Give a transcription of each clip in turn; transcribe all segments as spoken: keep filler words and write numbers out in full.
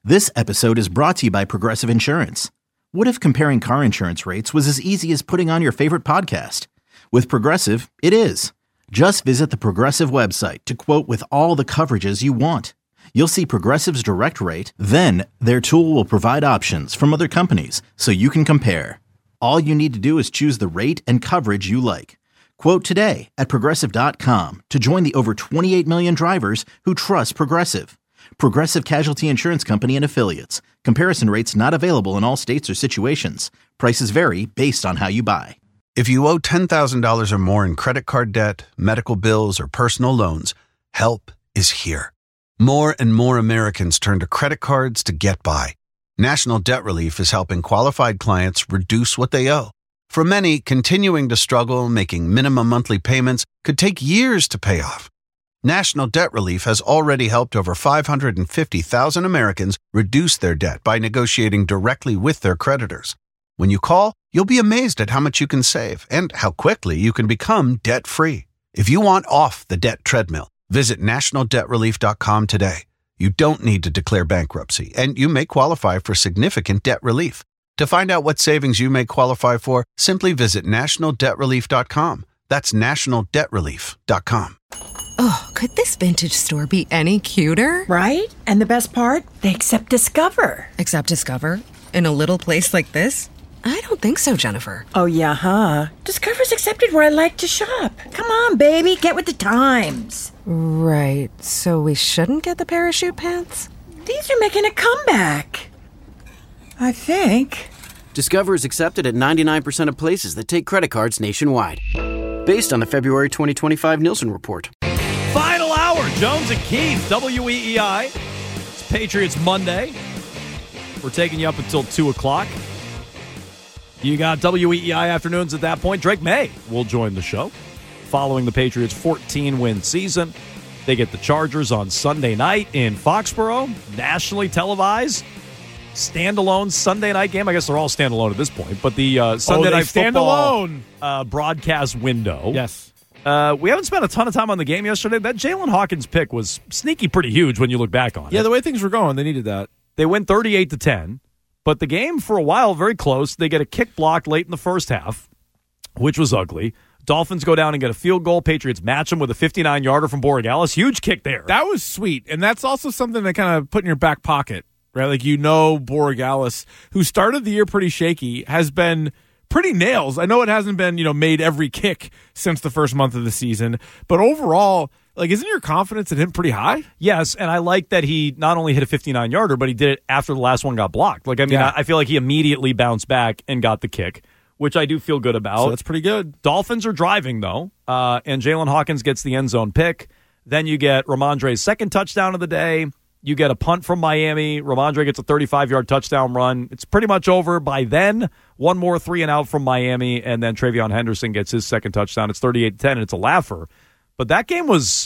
This episode is brought to you by Progressive Insurance. What if comparing car insurance rates was as easy as putting on your favorite podcast? With Progressive, it is. Just visit the Progressive website to quote with all the coverages you want. You'll see Progressive's direct rate, then their tool will provide options from other companies so you can compare. All you need to do is choose the rate and coverage you like. Quote today at progressive dot com to join the over twenty-eight million drivers who trust Progressive. Progressive Casualty Insurance Company and Affiliates. Comparison rates not available in all states or situations. Prices vary based on how you buy. If you owe ten thousand dollars or more in credit card debt, medical bills, or personal loans, help is here. More and more Americans turn to credit cards to get by. National Debt Relief is helping qualified clients reduce what they owe. For many, continuing to struggle making minimum monthly payments could take years to pay off. National Debt Relief has already helped over five hundred fifty thousand Americans reduce their debt by negotiating directly with their creditors. When you call, you'll be amazed at how much you can save and how quickly you can become debt-free. If you want off the debt treadmill, visit national debt relief dot com today. You don't need to declare bankruptcy, and you may qualify for significant debt relief. To find out what savings you may qualify for, simply visit national debt relief dot com. That's national debt relief dot com. Oh, could this vintage store be any cuter? Right? And the best part? They accept Discover. Accept Discover? In a little place like this? I don't think so, Jennifer. Oh, yeah, huh? Discover's accepted where I like to shop. Come on, baby, get with the times. Right, so we shouldn't get the parachute pants? These are making a comeback. I think. Discover is accepted at ninety-nine percent of places that take credit cards nationwide. Based on the February twenty twenty-five Nielsen report. Final hour, Jones and Keith, W E E I. It's Patriots Monday. We're taking you up until two o'clock. You got W E E I afternoons at that point. Drake May will join the show. Following the Patriots' fourteen-win season, they get the Chargers on Sunday night in Foxborough, nationally televised. Standalone Sunday night game. I guess they're all standalone at this point, but the uh, Sunday oh, night football standalone uh, broadcast window. Yes. Uh, we haven't spent a ton of time on the game yesterday. That Jalen Hawkins pick was sneaky pretty huge when you look back on it. Yeah, the way things were going, they needed that. They win thirty-eight to ten, but the game for a while very close. They get a kick blocked late in the first half, which was ugly. Dolphins go down and get a field goal. Patriots match them with a fifty-nine-yarder from Borregales. Huge kick there. That was sweet, and that's also something to kind of put in your back pocket, right? Like, you know, Borregales, who started the year pretty shaky, has been pretty nails. I know it hasn't been, you know, made every kick since the first month of the season, but overall, like, isn't your confidence in him pretty high? Yes, and I like that he not only hit a fifty-nine-yarder, but he did it after the last one got blocked. Like, I mean, Yeah. I, I feel like he immediately bounced back and got the kick, which I do feel good about. So that's pretty good. Dolphins are driving, though, uh, and Jalen Hawkins gets the end zone pick. Then you get Ramondre's second touchdown of the day. You get a punt from Miami. Ramondre gets a thirty-five-yard touchdown run. It's pretty much over by then. One more three and out from Miami, and then Travion Henderson gets his second touchdown. It's thirty-eight to ten, and it's a laugher. But that game was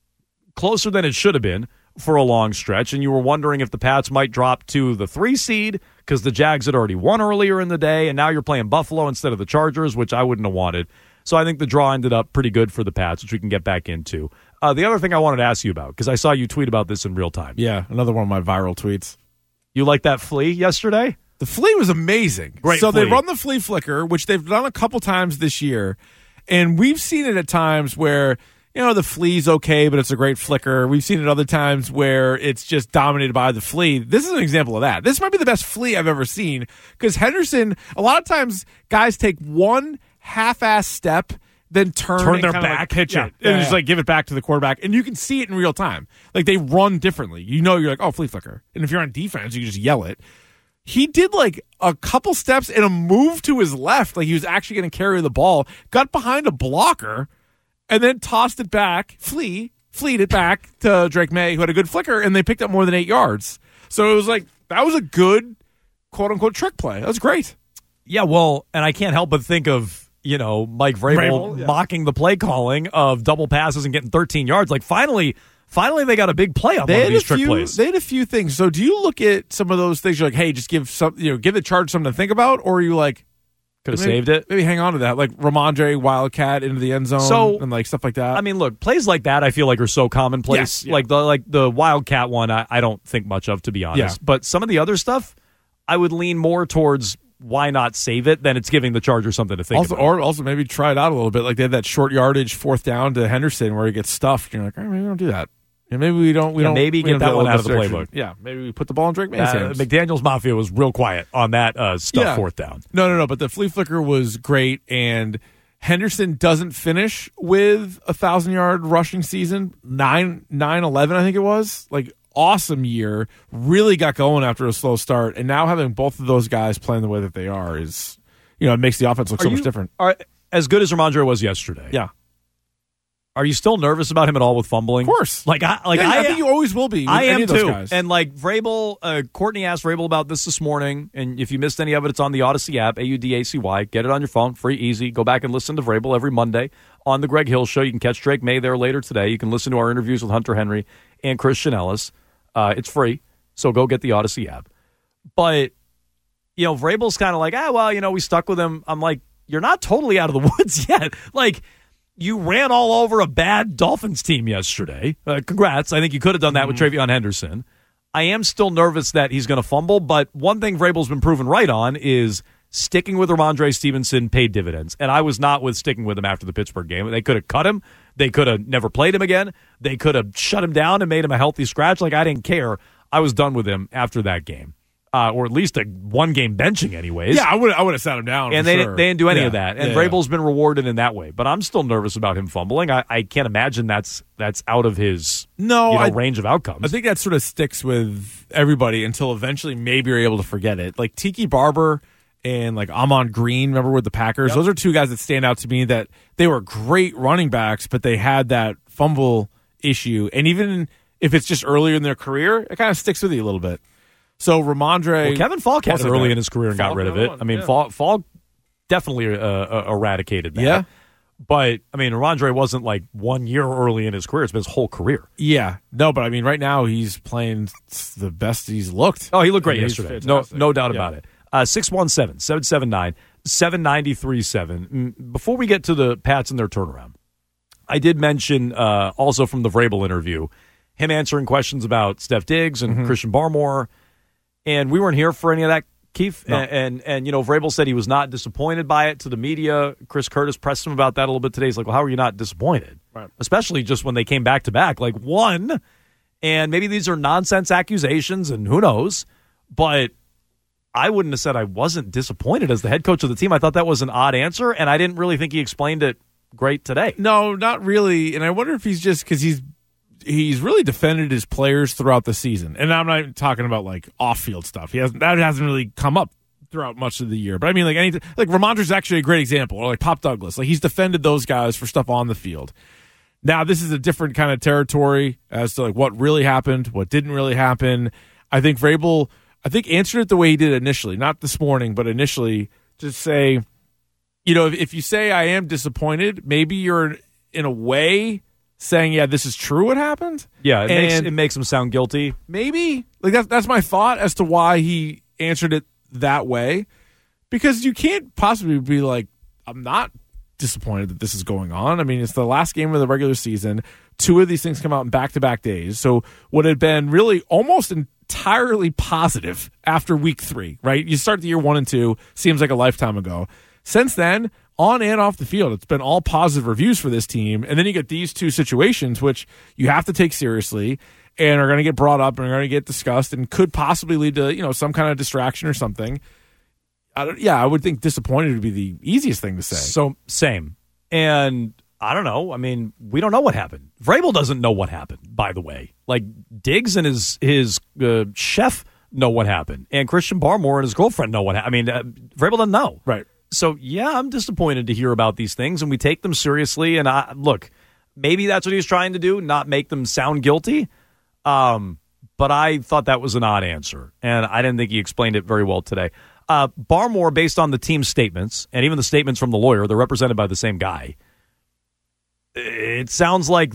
closer than it should have been for a long stretch, and you were wondering if the Pats might drop to the three seed because the Jags had already won earlier in the day, and now you're playing Buffalo instead of the Chargers, which I wouldn't have wanted. So I think the draw ended up pretty good for the Pats, which we can get back into. Uh, the other thing I wanted to ask you about, because I saw you tweet about this in real time. Yeah, another one of my viral tweets. You liked that flea yesterday? The flea was amazing. Great So flea. they run the flea flicker, which they've done a couple times this year, and we've seen it at times where, you know, the flea's okay, but it's a great flicker. We've seen it other times where it's just dominated by the flea. This is an example of that. This might be the best flea I've ever seen, because Henderson, a lot of times guys take one half-ass step, then turn, Turn and their kinda back, like pitch yeah, it, yeah, and just yeah. like give it back to the quarterback, and you can see it in real time. Like, they run differently. You know, you're like, oh, flea flicker. And if you're on defense, you can just yell it. He did like a couple steps and a move to his left, like he was actually going to carry the ball, got behind a blocker, and then tossed it back, flea, fleed it back to Drake May, who had a good flicker, and they picked up more than eight yards. So it was like, that was a good, quote-unquote, trick play. That was great. Yeah, well, and I can't help but think of, you know, Mike Vrabel, Vrabel, yeah. mocking the play calling of double passes and getting thirteen yards. Like, finally, finally they got a big play on They one of had these a trick few, plays. They had a few things. So do you look at some of those things, you're like, hey, just give some, you know, give the Chargers something to think about, or are you like, Could have maybe, saved it. Maybe hang on to that, like Ramondre Wildcat into the end zone, So, and like stuff like that. I mean, look, plays like that I feel like are so commonplace. Yes, yeah. Like the like the Wildcat one, I, I don't think much of, to be honest. Yeah. But some of the other stuff, I would lean more towards why not save it than it's giving the Chargers something to think also, about. or also maybe try it out a little bit. Like they had that short yardage fourth down to Henderson where he gets stuffed. You're like, all right, maybe we don't do that. And maybe we don't. We Yeah, don't. maybe we get don't that do one out of the direction. playbook. Yeah, maybe we put the ball in Drake May's Uh, hands. McDaniels Mafia was real quiet on that uh, stuff Yeah. fourth down. No, no, no. But the flea flicker was great, and Henderson doesn't finish with a thousand yard rushing season. Nine, nine, eleven, I think it was. Like awesome year. Really got going after a slow start, and now having both of those guys playing the way that they are is, you know, it makes the offense look Are so you- much different. Are, as good as Ramondre was yesterday. Yeah, Are you still nervous about him at all with fumbling? of course. Like I like Yeah, I, I think you always will be. With I any am of those too. Guys. And like Vrabel, uh, Courtney asked Vrabel about this this morning, and if you missed any of it, it's on the Odyssey app, A U D A C Y. Get it on your phone, free, easy. Go back and listen to Vrabel every Monday on the Greg Hill Show. You can catch Drake May there later today. You can listen to our interviews with Hunter Henry and Christian Ellis. Uh, it's free, so go get the Odyssey app. But, you know, Vrabel's kind of like, ah, well, you know, we stuck with him. I'm like, you're not totally out of the woods yet. Like, you ran all over a bad Dolphins team yesterday. Uh, congrats. I think you could have done that with Travion Henderson. I am still nervous that he's going to fumble, but one thing Vrabel's been proven right on is sticking with Ramondre Stevenson paid dividends. And I was not with sticking with him after the Pittsburgh game. They could have cut him. They could have never played him again. They could have shut him down and made him a healthy scratch. Like, I didn't care. I was done with him after that game. Uh, or at least a one-game benching anyways. Yeah, I would I would have sat him down. And for they, sure. didn't, they didn't do any Yeah. of that. And yeah. Vrabel's been rewarded in that way. But I'm still nervous about him fumbling. I, I can't imagine that's that's out of his no you know, I, range of outcomes. I think that sort of sticks with everybody until eventually maybe you're able to forget it. Like Tiki Barber and like Amon Green, remember with the Packers? Yep. Those are two guys that stand out to me that they were great running backs, but they had that fumble issue. And even if it's just earlier in their career, it kind of sticks with you a little bit. So Ramondre, well, Kevin Falk had it also early that. in his career and got Falk rid of another it. one, I mean, yeah. Falk, Falk definitely uh, uh, eradicated that. Yeah. But, I mean, Ramondre wasn't like one year early in his career. It's been his whole career. Yeah, no, but I mean, right now he's playing the best he's looked. Oh, he looked great I mean, he's yesterday. No, fantastic. no doubt Yeah. about it. Uh, six one seven, seven seven nine, seven nine three seven. Before we get to the Pats and their turnaround, I did mention uh, also from the Vrabel interview, him answering questions about Steph Diggs and Mm-hmm. Christian Barmore. And we weren't here for any of that, Keith. No. And, and, and, you know, Vrabel said he was not disappointed by it to the media. Chris Curtis pressed him about that a little bit today. He's like, well, how are you not disappointed? Right. Especially just when they came back to back. Like, one, and maybe these are nonsense accusations, and who knows, but I wouldn't have said I wasn't disappointed as the head coach of the team. I thought that was an odd answer, and I didn't really think he explained it great today. No, not really. And I wonder if he's just because he's he's really defended his players throughout the season. And I'm not talking about like off field stuff. He hasn't that hasn't really come up throughout much of the year. But I mean, like anything like Ramondre's actually a great example, or like Pop Douglas. Like he's defended those guys for stuff on the field. Now this is a different kind of territory as to like what really happened, what didn't really happen. I think Vrabel, I think answered it the way he did initially, not this morning, but initially to say, you know, if, if you say I am disappointed, maybe you're in a way saying, yeah, this is true what happened. Yeah, it, makes, And- it makes him sound guilty. Maybe. Like that's that's my thought as to why he answered it that way. Because you can't possibly be like, I'm not disappointed that this is going on. I mean, it's the last game of the regular season. Two of these things come out in back-to-back days. So what had been really almost entirely positive after week three, right? You start the year one and two, seems like a lifetime ago. Since then, on and off the field, it's been all positive reviews for this team. And then you get these two situations, which you have to take seriously and are going to get brought up and are going to get discussed and could possibly lead to, you know, some kind of distraction or something. I don't, yeah, I would think disappointed would be the easiest thing to say. So, same. And I don't know. I mean, we don't know what happened. Vrabel doesn't know what happened, by the way. Like, Diggs and his, his uh, chef know what happened. And Christian Barmore and his girlfriend know what happened. I mean, uh, Vrabel doesn't know. Right. So, yeah, I'm disappointed to hear about these things, and we take them seriously. And, I look, maybe that's what he was trying to do, not make them sound guilty. Um, but I thought that was an odd answer, and I didn't think he explained it very well today. Uh, Barmore, based on the team's statements, and even the statements from the lawyer, they're represented by the same guy. it sounds like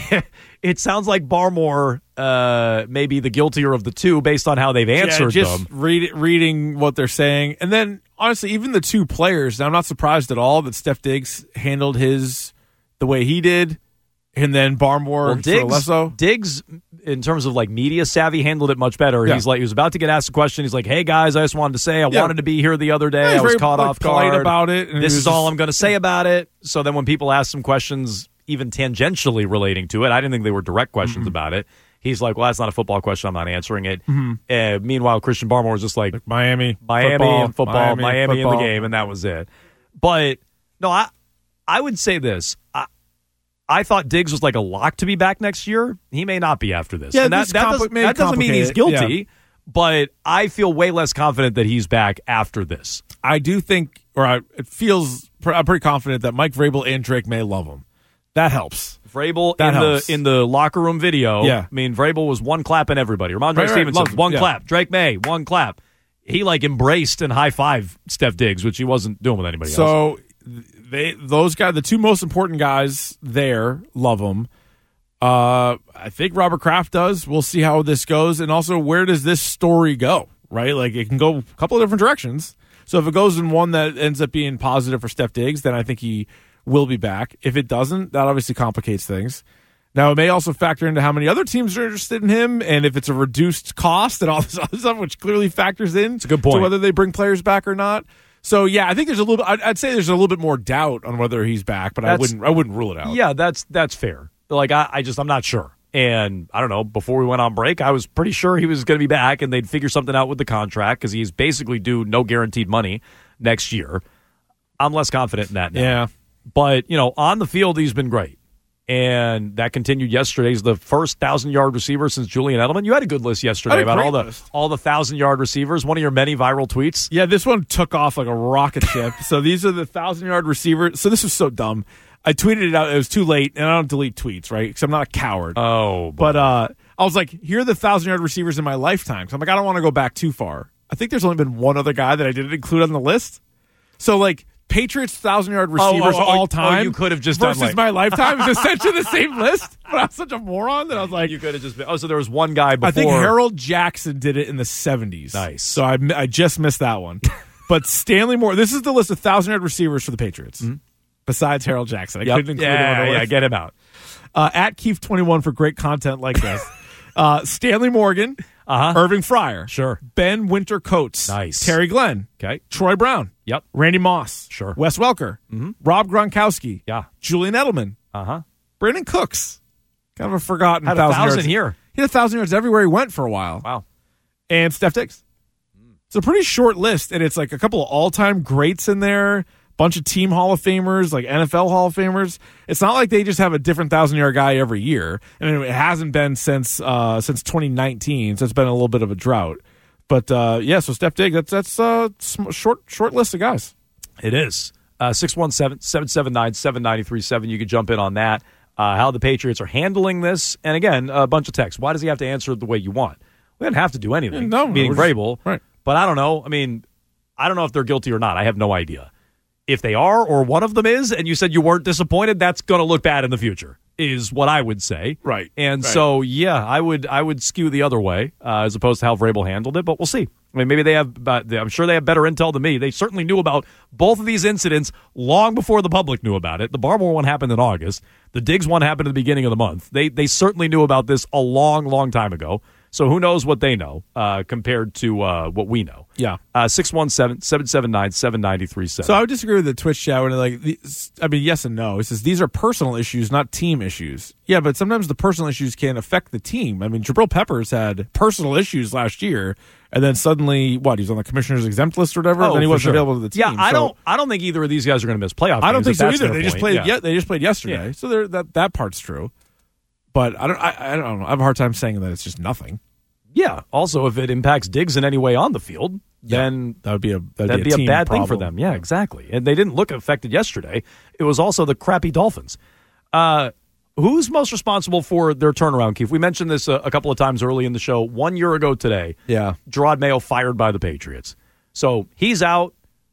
it sounds like Barmore uh, may be the guiltier of the two based on how they've answered yeah, just them. Read, reading what they're saying. And then, honestly, even the two players, I'm not surprised at all that Steph Diggs handled his the way he did, and then Barmore well, Diggs, for Diggs, in terms of like media savvy, handled it much better. Yeah. He's like, he was about to get asked a question. He's like, "Hey guys, I just wanted to say I yeah. wanted to be here the other day. Yeah, I was very, caught like, off polite guard about it. And this it is all just, I'm going to say about it." So then, when people ask some questions, even tangentially relating to it, I didn't think they were direct questions mm-hmm. about it. He's like, "Well, that's not a football question. I'm not answering it." Mm-hmm. Uh, meanwhile, Christian Barmore was just like, like Miami, Miami football, and football, Miami, Miami football. in the game, and that was it. But no, I I would say this. I, I thought Diggs was like a lock to be back next year. He may not be after this. Yeah, and that, this that, compli- does, may that doesn't mean he's complicate it. guilty, Yeah. but I feel way less confident that he's back after this. I do think, or I, it feels, I'm pretty confident that Mike Vrabel and Drake May love him. That helps. Vrabel That in helps. the in the locker room video. Yeah. I mean, Vrabel was one clapping everybody. Ramondre Right, right, Stevenson, loves him. one Yeah. clap. Drake May, one clap. He like embraced and high five Steph Diggs, which he wasn't doing with anybody else. So they those guys, the two most important guys there, love him. Uh, I think Robert Kraft does. We'll see how this goes, and also where does this story go? Right, like it can go a couple of different directions. So if it goes in one that ends up being positive for Steph Diggs, then I think he will be back. If it doesn't, that obviously complicates things. Now, it may also factor into how many other teams are interested in him, and if it's a reduced cost and all this other stuff, which clearly factors in It's a good point. to whether they bring players back or not. So, yeah, I think there's a little. I'd, I'd say there's a little bit more doubt on whether he's back, but I That's- wouldn't. I wouldn't rule it out. Yeah, that's that's fair. Like I, I just I'm not sure. And I don't know, before we went on break, I was pretty sure he was going to be back and they'd figure something out with the contract because he's basically due no guaranteed money next year. I'm less confident in that now. Yeah. But, you know, on the field, he's been great. And that continued yesterday. He's the first thousand-yard receiver since Julian Edelman. You had a good list yesterday I had a about great all the list. all the thousand-yard receivers, one of your many viral tweets. Yeah, this one took off like a rocket ship. So these are the thousand-yard receivers. So this was so dumb. I tweeted it out. It was too late, and I don't delete tweets, right? Because I'm not a coward. Oh, But uh, I was like, here are the thousand-yard receivers in my lifetime. So I'm like, I don't want to go back too far. I think there's only been one other guy that I didn't include on the list. So, like, Patriots thousand-yard receivers oh, oh, all oh, time you could have just versus done, like- my lifetime is essentially the same list. But I'm such a moron that I was like, you could have just been. Oh, so there was one guy before. I think Harold Jackson did it in the seventies. Nice. So I, I just missed that one. But Stanley Moore, this is the list of thousand-yard receivers for the Patriots. Mm-hmm. Besides Harold Jackson. I Yep. couldn't include yeah, him on the yeah, list. get him out. Uh, at Keith twenty-one for great content like this. uh, Stanley Morgan, Uh-huh. Irving Fryer, Sure. Ben Winter Coates, Nice. Terry Glenn, Okay. Troy Brown, Yep. Randy Moss, Sure. Wes Welker, Mhm. Rob Gronkowski, Yeah. Julian Edelman, Uh-huh. Brandon Cooks, kind of a forgotten Had a thousand, thousand yards. here. He had a thousand yards everywhere he went for a while. Wow. And Steph Diggs. It's a pretty short list, and it's like a couple of all-time greats in there, bunch of team Hall of Famers, like N F L Hall of Famers. It's not like they just have a different thousand-yard guy every year. I mean, it hasn't been since uh, since twenty nineteen, so it's been a little bit of a drought. But, uh, yeah, so Steph Diggs, that's that's a sm- short short list of guys. It is. Uh, six one seven, seven seven nine, seven nine three seven. You could jump in on that, uh, how the Patriots are handling this. And, again, a bunch of texts. Why does he have to answer it the way you want? We didn't have to do anything, No, meaning we're just- Vrabel. right. But I don't know. I mean, I don't know if they're guilty or not. I have no idea. If they are or one of them is, and you said you weren't disappointed, that's going to look bad in the future, is what I would say. Right. And Right. so, yeah, I would I would skew the other way uh, as opposed to how Vrabel handled it, but we'll see. I mean, maybe they have, uh, I'm sure they have better intel than me. They certainly knew about both of these incidents long before the public knew about it. The Barmore one happened in August. The Diggs one happened at the beginning of the month. They they certainly knew about this a long, long time ago. So who knows what they know uh, compared to uh, what we know. Yeah. Uh, six one seven, seven seven nine, seven nine three seven. So I would disagree with the Twitch chat when like, these, I mean, yes and no. It says these are personal issues, not team issues. Yeah, but sometimes the personal issues can affect the team. I mean, Jabril Peppers had personal issues last year, and then suddenly, what? He's on the commissioner's exempt list or whatever. Oh, then he for wasn't sure. available to the team. Yeah, I So- don't. I don't think either of these guys are going to miss playoff. I don't think games, so if that's either. their They just point. played. Yeah. Yeah, they just played yesterday. Yeah. So they're, that that part's true. But I don't. I, I don't know. I have a hard time saying that it's just nothing. Yeah. Also, if it impacts Diggs in any way on the field, then That would be a that'd, that'd be a, be a team bad thing for problem. them. Yeah, exactly. And they didn't look affected yesterday. It was also the crappy Dolphins. Uh, who's most responsible for their turnaround, Keith? We mentioned this a, a couple of times early in the show. One year ago today, Yeah. Gerard Mayo fired by the Patriots. So he's out.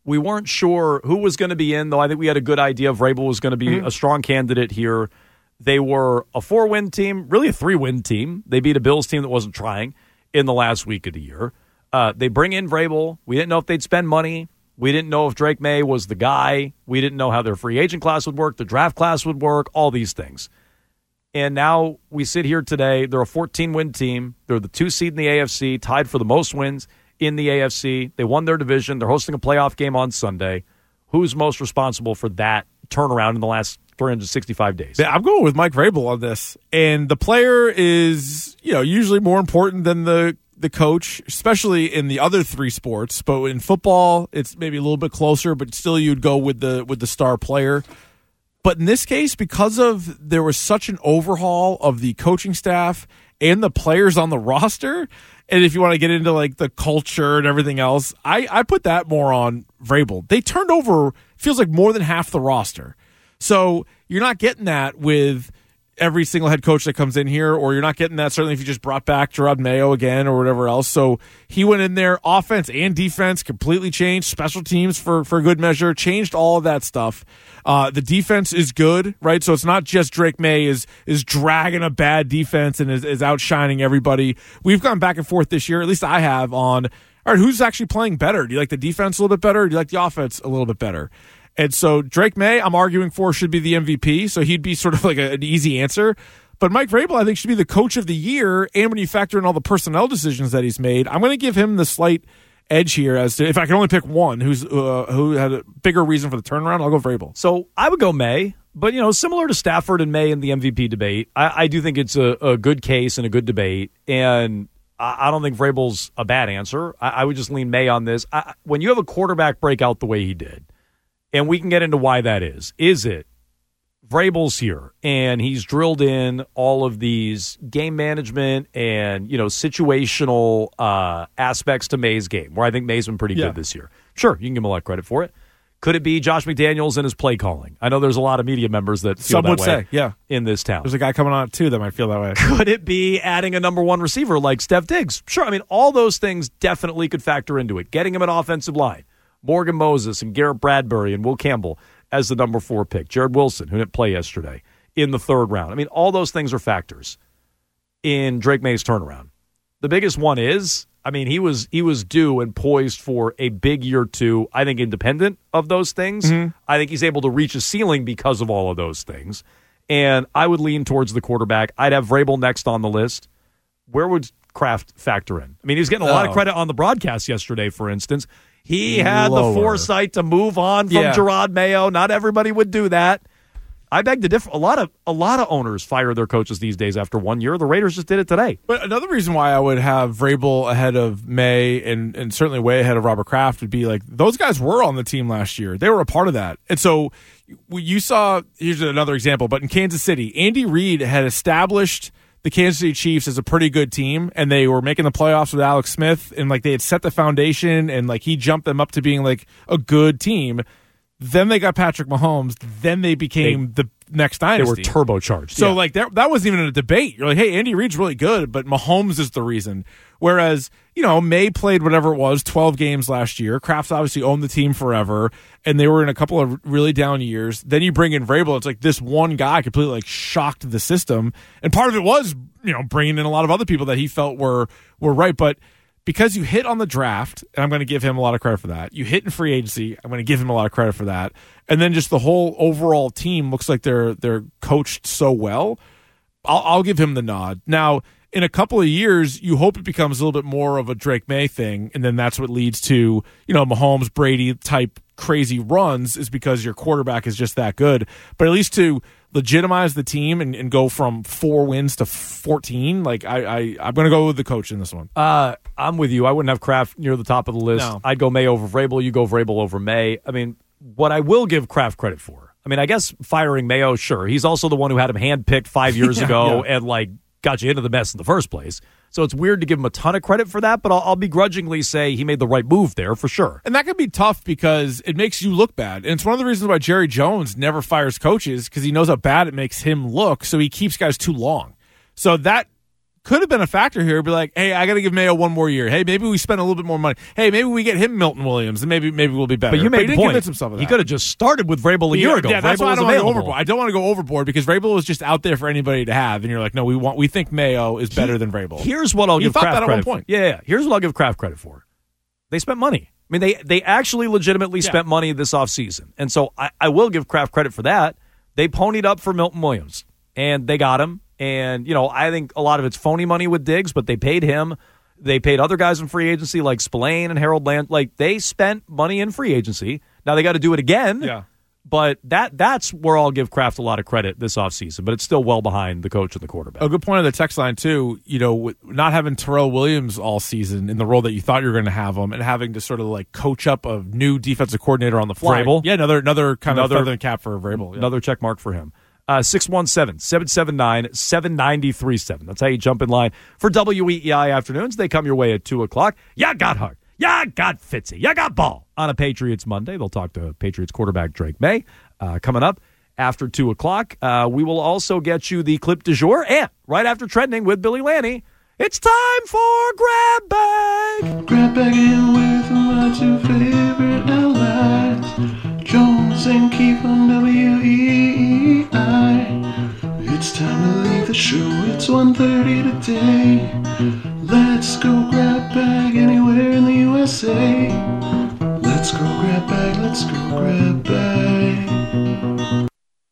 We weren't sure who was going to be in, though I think we had a good idea of Vrabel was going to be mm-hmm. a strong candidate here. They were a four-win team, really a three-win team. They beat a Bills team that wasn't trying in the last week of the year. Uh, they bring in Vrabel. We didn't know if they'd spend money. We didn't know if Drake May was the guy. We didn't know how their free agent class would work, the draft class would work, all these things. And now we sit here today. They're a fourteen-win team. They're the two seed in the A F C, tied for the most wins in the A F C. They won their division. They're hosting a playoff game on Sunday. Who's most responsible for that turnaround in the last three hundred sixty-five days? Yeah, I'm going with Mike Vrabel on this. And the player is, you know, usually more important than the the coach, especially in the other three sports. But in football, it's maybe a little bit closer, but still you'd go with the with the star player. But in this case, because of there was such an overhaul of the coaching staff and the players on the roster, and if you want to get into like the culture and everything else, I, I put that more on Vrabel. They turned over, feels like more than half the roster. So you're not getting that with every single head coach that comes in here, or you're not getting that certainly if you just brought back Gerard Mayo again or whatever else. So he went in there, offense and defense completely changed, special teams for, for good measure, changed all of that stuff. Uh, the defense is good, right? So it's not just Drake May is is dragging a bad defense and is, is outshining everybody. We've gone back and forth this year, at least I have, on, all right, who's actually playing better? Do you like the defense a little bit better, or do you like the offense a little bit better? And so Drake May, I'm arguing for, should be the M V P, so he'd be sort of like a, an easy answer. But Mike Vrabel, I think, should be the coach of the year, and when you factor in all the personnel decisions that he's made, I'm going to give him the slight edge here as to, if I can only pick one who's uh, who had a bigger reason for the turnaround, I'll go Vrabel. So I would go May, but, you know, similar to Stafford and May in the M V P debate, I, I do think it's a, a good case and a good debate, and I, I don't think Vrabel's a bad answer. I, I would just lean May on this. I, when you have a quarterback break out the way he did, and we can get into why that is. Is it Vrabel's here, and he's drilled in all of these game management and, you know, situational uh, aspects to May's game, where I think May's been pretty yeah. good this year. Sure, you can give him a lot of credit for it. Could it be Josh McDaniels and his play calling? I know there's a lot of media members that feel Some that would way say, yeah. in this town. There's a guy coming on, too, that might feel that way. Could it be adding a number one receiver like Steph Diggs? Sure, I mean, all those things definitely could factor into it. Getting him an offensive line. Morgan Moses and Garrett Bradbury and Will Campbell as the number four pick. Jared Wilson, who didn't play yesterday, in the third round. I mean, all those things are factors in Drake May's turnaround. The biggest one is, I mean, he was he was due and poised for a big year two, I think, independent of those things. Mm-hmm. I think he's able to reach a ceiling because of all of those things. And I would lean towards the quarterback. I'd have Vrabel next on the list. Where would Kraft factor in? I mean, he was getting a oh. lot of credit on the broadcast yesterday, for instance. He had Lower. the foresight to move on from yeah. Gerard Mayo. Not everybody would do that. I beg to differ. A lot of a lot of owners fire their coaches these days after one year. The Raiders just did it today. But another reason why I would have Vrabel ahead of May and, and certainly way ahead of Robert Kraft would be like those guys were on the team last year. They were a part of that. And so you saw, here's another example, but in Kansas City, Andy Reid had established the Kansas City Chiefs is a pretty good team, and they were making the playoffs with Alex Smith, and like they had set the foundation, and like he jumped them up to being like a good team. Then they got Patrick Mahomes. Then they became they, the next dynasty. They were turbocharged. So yeah. like that, that wasn't even a debate. You're like, hey, Andy Reid's really good, but Mahomes is the reason. Whereas, you know, May played whatever it was, twelve games last year. Kraft obviously owned the team forever, and they were in a couple of really down years. Then you bring in Vrabel. It's like this one guy completely like shocked the system. And part of it was, you know, bringing in a lot of other people that he felt were were right. But because you hit on the draft, and I'm going to give him a lot of credit for that. You hit in free agency. I'm going to give him a lot of credit for that. And then just the whole overall team looks like they're they're coached so well. I'll, I'll give him the nod. Now, in a couple of years, you hope it becomes a little bit more of a Drake May thing, and then that's what leads to, you know, Mahomes, Brady type crazy runs is because your quarterback is just that good. But at least to legitimize the team and, and go from four wins to fourteen, like I, I I'm going to go with the coach in this one. Uh, I'm with you. I wouldn't have Kraft near the top of the list. No. I'd go May over Vrabel. You go Vrabel over May. I mean, what I will give Kraft credit for, I mean, I guess firing Mayo, sure. He's also the one who had him handpicked five years yeah, ago yeah. and like got you into the mess in the first place. So it's weird to give him a ton of credit for that, but I'll, I'll begrudgingly say he made the right move there for sure. And that can be tough because it makes you look bad. And it's one of the reasons why Jerry Jones never fires coaches, because he knows how bad it makes him look, so he keeps guys too long. So that could have been a factor here. Be like, hey, I got to give Mayo one more year. Hey, maybe we spend a little bit more money. Hey, maybe we get him Milton Williams, and maybe maybe we'll be better. But you made but the he point. Convince himself of that. He could have just started with Vrabel a yeah, year ago. Yeah, that's Vrabel why I was don't want to go available. overboard. I don't want to go overboard because Vrabel was just out there for anybody to have, and you're like, no, we want, we think Mayo is better he, than Vrabel. Here's what I'll you give thought Kraft that at credit one point. for. Yeah, yeah, here's what I'll give Kraft credit for. They spent money. I mean, they they actually legitimately yeah. spent money this offseason. And so I, I will give Kraft credit for that. They ponied up for Milton Williams, and they got him. And, you know, I think a lot of it's phony money with Diggs, but they paid him. They paid other guys in free agency like Spillane and Harold Land. Like, they spent money in free agency. Now they got to do it again. Yeah. But that that's where I'll give Kraft a lot of credit this offseason. But it's still well behind the coach and the quarterback. A good point on the text line, too, you know, with not having Terrell Williams all season in the role that you thought you were going to have him and having to sort of like coach up a new defensive coordinator on the fly. Vrabel. Yeah, another another kind Another- of feather in the cap for Vrabel. Yeah. Another check mark for him. Uh, six one seven, seven seven nine, seven nine three seven. That's how you jump in line for W E E I Afternoons. They come your way at two o'clock. Ya got Hart. Ya got Fitzy. Ya got Ball on a Patriots Monday. They'll talk to Patriots quarterback Drake May uh, coming up after two o'clock. Uh, we will also get you the clip du jour. And right after Trending with Billy Lanny, it's time for Grab Bag. Grab Bag in with my two favorite allies, Jones and Keith on W E E I. It's time to leave the show, it's one thirty today. Let's go grab bag anywhere in the U S A. Let's go grab bag, let's go grab bag.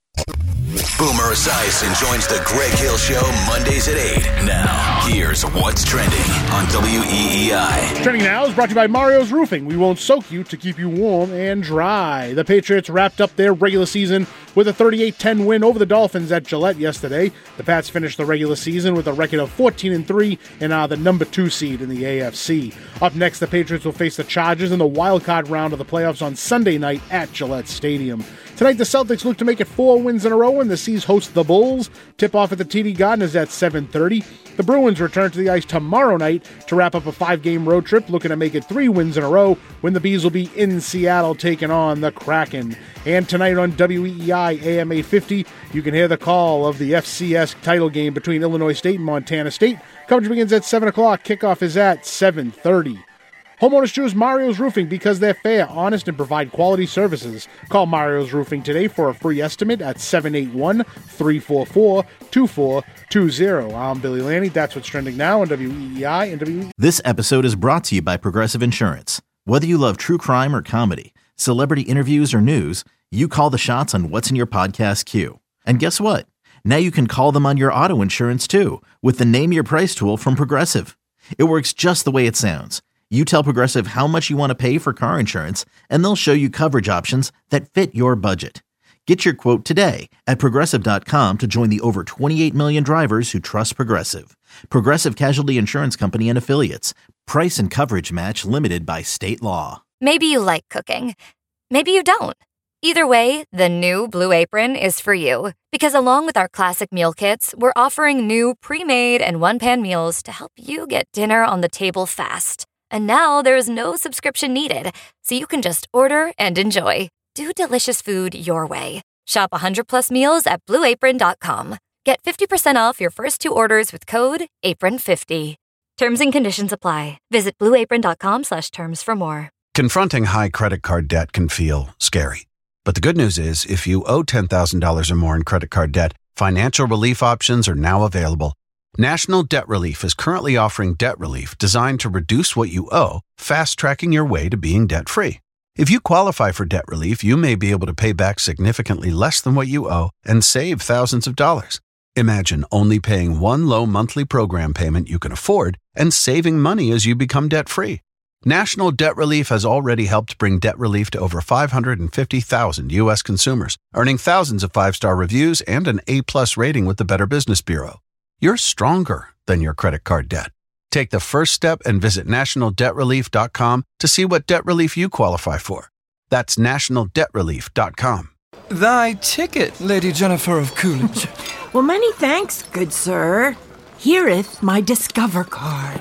Boomer Esiason joins the Greg Hill Show Mondays at eight. Now, here's what's trending on W E E I. Trending Now is brought to you by Mario's Roofing. We won't soak you to keep you warm and dry. The Patriots wrapped up their regular season with a thirty-eight ten win over the Dolphins at Gillette yesterday. The Pats finished the regular season with a record of fourteen and three and are the number two seed in the A F C. Up next, the Patriots will face the Chargers in the wildcard round of the playoffs on Sunday night at Gillette Stadium. Tonight, the Celtics look to make it four wins in a row, and the Seas host the Bulls. Tip-off at the T D Garden is at seven thirty. The Bruins return to the ice tomorrow night to wrap up a five-game road trip, looking to make it three wins in a row when the Bees will be in Seattle taking on the Kraken. And tonight on W E E I A M eight fifty, you can hear the call of the F C S title game between Illinois State and Montana State. Coverage begins at seven o'clock. Kickoff is at seven thirty. Homeowners choose Mario's Roofing because they're fair, honest, and provide quality services. Call Mario's Roofing today for a free estimate at seven eight one, three four four, two four two zero. I'm Billy Lanny. That's what's trending now on W E E I and W E E I. This episode is brought to you by Progressive Insurance. Whether you love true crime or comedy, celebrity interviews or news, you call the shots on what's in your podcast queue. And guess what? Now you can call them on your auto insurance too with the Name Your Price tool from Progressive. It works just the way it sounds. You tell Progressive how much you want to pay for car insurance, and they'll show you coverage options that fit your budget. Get your quote today at Progressive dot com to join the over twenty-eight million drivers who trust Progressive. Progressive Casualty Insurance Company and Affiliates. Price and coverage match limited by state law. Maybe you like cooking. Maybe you don't. Either way, the new Blue Apron is for you. Because along with our classic meal kits, we're offering new pre-made and one-pan meals to help you get dinner on the table fast. And now there's no subscription needed, so you can just order and enjoy. Do delicious food your way. Shop one hundred plus meals at blue apron dot com. Get fifty percent off your first two orders with code apron fifty. Terms and conditions apply. Visit blue apron dot com slash terms for more. Confronting high credit card debt can feel scary. But the good news is, if you owe ten thousand dollars or more in credit card debt, financial relief options are now available. National Debt Relief is currently offering debt relief designed to reduce what you owe, fast-tracking your way to being debt-free. If you qualify for debt relief, you may be able to pay back significantly less than what you owe and save thousands of dollars. Imagine only paying one low monthly program payment you can afford and saving money as you become debt-free. National Debt Relief has already helped bring debt relief to over five hundred fifty thousand U S consumers, earning thousands of five-star reviews and an A-plus rating with the Better Business Bureau. You're stronger than your credit card debt. Take the first step and visit national debt relief dot com to see what debt relief you qualify for. That's national debt relief dot com. Thy ticket, Lady Jennifer of Coolidge. Well, many thanks, good sir. Hereeth my Discover card.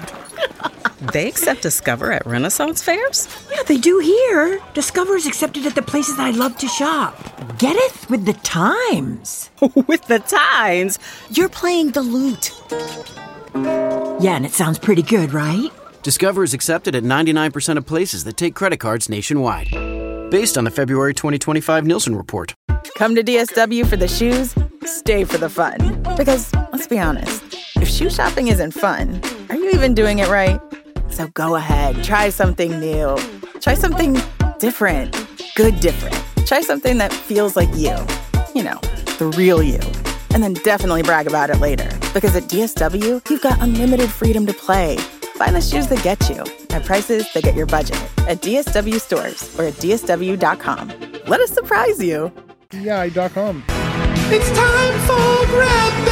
They accept Discover at Renaissance fairs? Yeah, they do here. Discover is accepted at the places I love to shop. Getteth with the times. With the times? You're playing the lute. Yeah, and it sounds pretty good, right? Discover is accepted at ninety-nine percent of places that take credit cards nationwide. Based on the February twenty twenty-five Nielsen report. Come to D S W for the shoes, stay for the fun. Because, let's be honest, if shoe shopping isn't fun, are you even doing it right? So go ahead, try something new. Try something different. Good different. Try something that feels like you. You know, the real you. And then definitely brag about it later. Because at D S W, you've got unlimited freedom to play. Find the shoes that get you at prices that get your budget at D S W stores or at D S W dot com. Let us surprise you. D I dot com. It's time for Grab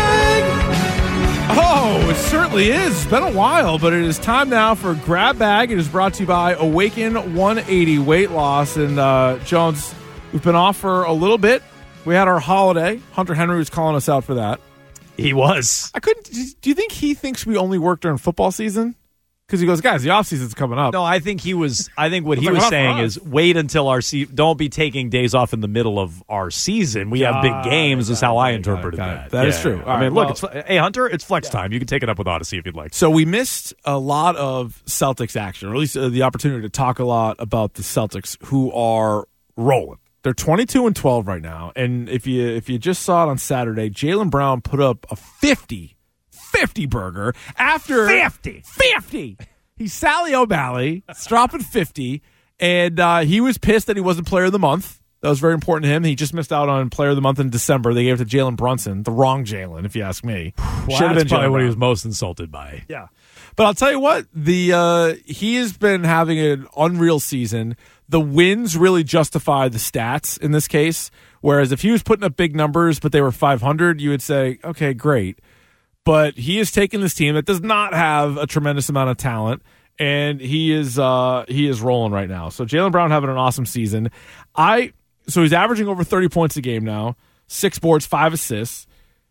Bag! Oh, it certainly is. It's been a while, but it is time now for Grab Bag. It is brought to you by Awaken one eighty Weight Loss. And, uh, Jones, we've been off for a little bit. We had our holiday. Hunter Henry was calling us out for that. He was. I couldn't. Do you think he thinks we only work during football season? Because he goes, guys, the off season's coming up. No, I think he was. I think what he like, was well, saying is wait until our season. Don't be taking days off in the middle of our season. We have big games. Is how I interpreted that. That yeah, is true. Yeah. All I mean, right, look, well, it's, hey Hunter, it's flex time. You can take it up with Odyssey if you'd like. So we missed a lot of Celtics action, or at least uh, the opportunity to talk a lot about the Celtics, who are rolling. They're twenty-two and twelve right now, and if you if you just saw it on Saturday, Jaylen Brown put up a fifty, fifty burger after fifty, fifty. He's Sally O'Malley, dropping fifty, and uh, he was pissed that he wasn't Player of the Month. That was very important to him. He just missed out on Player of the Month in December. They gave it to Jalen Brunson, the wrong Jalen, if you ask me. Well, Should have that's been probably Jalen what he Brown. was most insulted by. Yeah. But I'll tell you what, the uh, he has been having an unreal season. The wins really justify the stats in this case, whereas if he was putting up big numbers but they were five hundred, you would say, okay, great. But he is taking this team that does not have a tremendous amount of talent, and he is uh, he is rolling right now. So Jaylen Brown having an awesome season. I so he's averaging over thirty points a game now, six boards, five assists.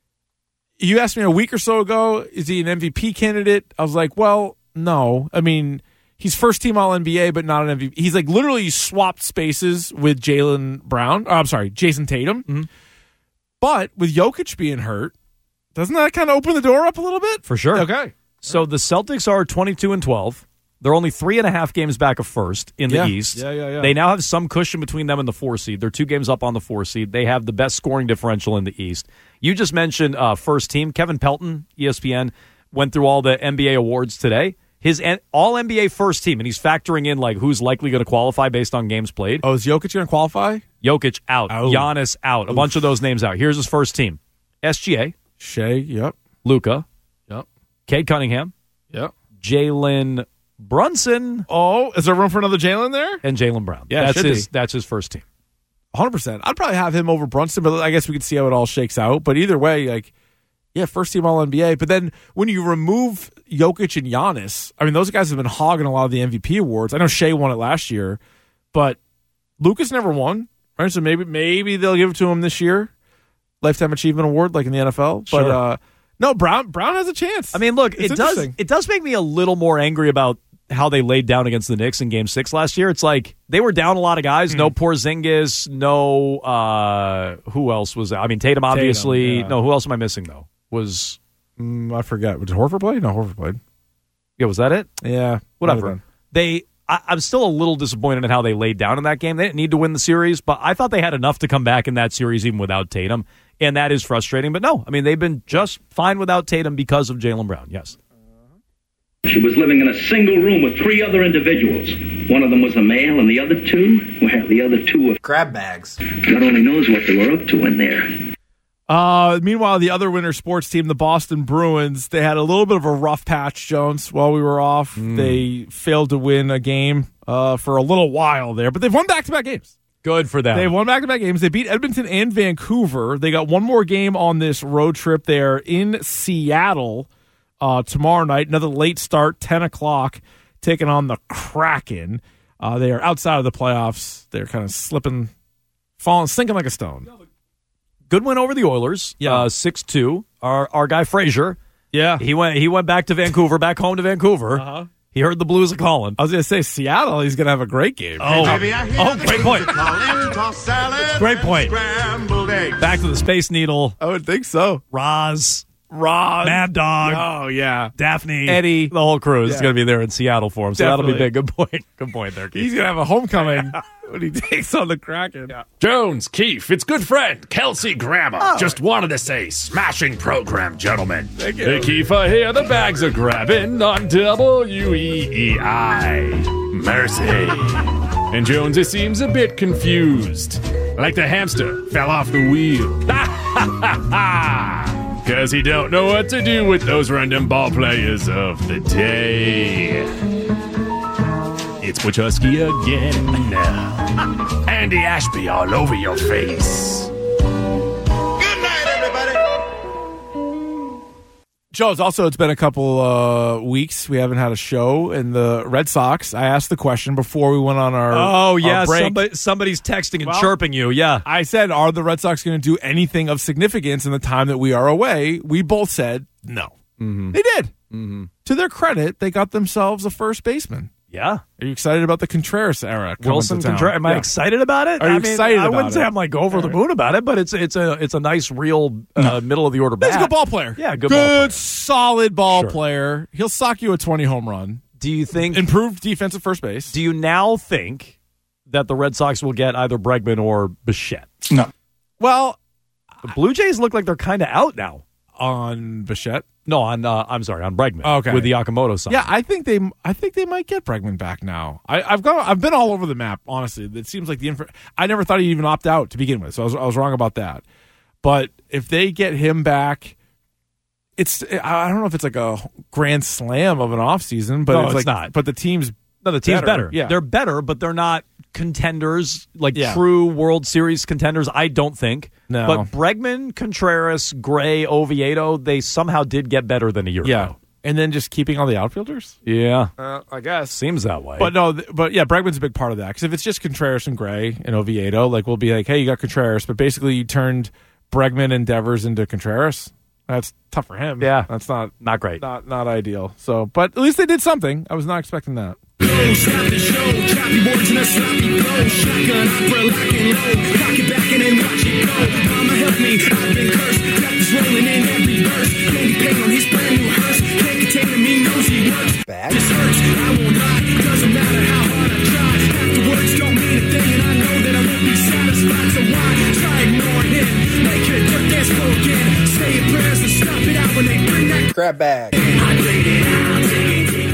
You asked me a week or so ago, is he an M V P candidate? I was like, well, no. I mean, he's first team All N B A, but not an M V P. He's like literally swapped spaces with Jaylen Brown. Oh, I'm sorry, Jason Tatum. Mm-hmm. But with Jokic being hurt, doesn't that kind of open the door up a little bit? For sure. Okay. So the Celtics are twenty-two and twelve. They're only three and a half games back of first in the Yeah. East. Yeah, yeah, yeah. They now have some cushion between them and the four seed. They're two games up on the four seed. They have the best scoring differential in the East. You just mentioned uh, first team. Kevin Pelton, E S P N, went through all the N B A awards today. His en- all N B A first team, and he's factoring in like who's likely going to qualify based on games played. Oh, is Jokic going to qualify? Jokic out. Oh. Giannis out. A Oof. bunch of those names out. Here's his first team. S G A. Shea, yep. Luka. Yep. Cade Cunningham. Yep. Jalen Brunson. Oh, is there room for another Jalen there? And Jaylen Brown. Yeah, that's should his. be. That's his first team. one hundred percent. I'd probably have him over Brunson, but I guess we could see how it all shakes out. But either way, like, yeah, first team All N B A. But then when you remove Jokic and Giannis, I mean, those guys have been hogging a lot of the M V P awards. I know Shea won it last year, but Lucas never won, right? So maybe maybe they'll give it to him this year, Lifetime Achievement Award, like in the N F L. Sure. But uh, no, Brown Brown has a chance. I mean, look, It's it does. interesting. It does make me a little more angry about how they laid down against the Knicks in Game Six last year. It's like they were down a lot of guys. Mm. No Porzingis. No. Uh, who else was? I mean, Tatum obviously. Tatum, yeah. No. Who else am I missing though? Was Mm, I forget. Did Horford play? No, Horford played. yeah? Was that it? Yeah, Whatever. They. I, I'm still a little disappointed in how they laid down in that game. They didn't need to win the series, but I thought they had enough to come back in that series even without Tatum, and that is frustrating. But no, I mean they've been just fine without Tatum because of Jaylen Brown. Yes. She was living in a single room with three other individuals. One of them was a male, and the other two, well, the other two were grab bags. God only knows what they were up to in there. Uh, meanwhile, the other winter sports team, the Boston Bruins, they had a little bit of a rough patch, Jones, while we were off. Mm. They failed to win a game uh, for a little while there, but they've won back-to-back games. Good for them. They won back-to-back games. They beat Edmonton and Vancouver. They got one more game on this road trip there in Seattle uh, tomorrow night. Another late start, ten o'clock, taking on the Kraken. Uh, they are outside of the playoffs. They're kind of slipping, falling, sinking like a stone. Good win over the Oilers. Yeah. Uh, six two. Our our guy Frazier. Yeah. He went he went back to Vancouver, back home to Vancouver. Uh-huh. He heard the Blues are calling. I was going to say, Seattle, he's going to have a great game. Oh, oh great point. Great point. Back to the Space Needle. I would think so. Roz. Ron, Mad Dog. Oh yeah, Daphne, Eddie, the whole crew is Yeah. going to be there in Seattle for him. So Definitely. that'll be big. Good point. Good point there, Keith. He's gonna have a homecoming when he takes on the Kraken. Jones, Keefe, it's good friend, Kelsey Grammer. Oh. Just wanted to say, smashing program, gentlemen. Thank you. Hey, Keefe, I hear the bags are grabbing on W E E I. Mercy. And Jones, it seems a bit confused. Like the hamster fell off the wheel. Ha ha ha ha! Because he don't know what to do with those random ball players of the day. It's Wachowski again. Andy Ashby all over your face. Jones, also, it's been a couple uh, weeks. We haven't had a show. And the Red Sox, I asked the question before we went on our Oh, yeah. our break. Somebody, somebody's texting and Well, chirping you. Yeah. I said, are the Red Sox going to do anything of significance in the time that we are away? We both said no. Mm-hmm. They did. Mm-hmm. To their credit, they got themselves a first baseman. Yeah. Are you excited about the Contreras era? coming Wilson to town? Contreras. Am I Yeah. excited about it? Are you I mean, excited I about wouldn't it? say I'm like over the moon about it, but it's it's a it's a nice, real uh, middle of the order bat. He's a good ball player. Yeah, good, good ball player. solid ball Sure. player. He'll sock you a twenty home run. Do you think improved defensive first base? Do you now think that the Red Sox will get either Bregman or Bichette? No. Well, the Blue Jays look like they're kind of out now on Bichette. No, on uh, I'm sorry, on Bregman. Okay, with the Okamoto sign. Yeah, I think they, I think they might get Bregman back now. I, I've gone, I've been all over the map. Honestly, it seems like the info. I never thought he'd even opt out to begin with, so I was, I was wrong about that. But if they get him back, it's, I don't know if it's like a grand slam of an offseason, but No, it's, it's like, not. But the team's No, the team's better. better. Yeah, They're better, but they're not contenders, like Yeah. true World Series contenders, I don't think. No. But Bregman, Contreras, Gray, Oviedo, they somehow did get better than a year yeah. ago. And then just keeping all the outfielders. Yeah. Uh, I guess. Seems that way. But no, th- but yeah, Bregman's a big part of that. Because if it's just Contreras and Gray and Oviedo, like we'll be like, hey, you got Contreras, but basically you turned Bregman and Devers into Contreras. That's tough for him. Yeah. That's not not great. Not not ideal. So, but at least they did something. I was not expecting that. Stop the show, choppy words and a sloppy blow. Shotgun opera lock and load. Cock it back and then watch it go. Mama help me, I've been cursed. Death is rolling in every verse. Candy paint on his brand new hearse. Can't contain him, he knows he works. Back. This hurts, I won't lie. Doesn't matter how hard I try. Afterwards don't mean a thing, and I know that I won't be satisfied. So why try ignoring him? Make it dirt dance floor again. Say your prayers and stop it out when they bring that grab bag. I played it out, take it deep.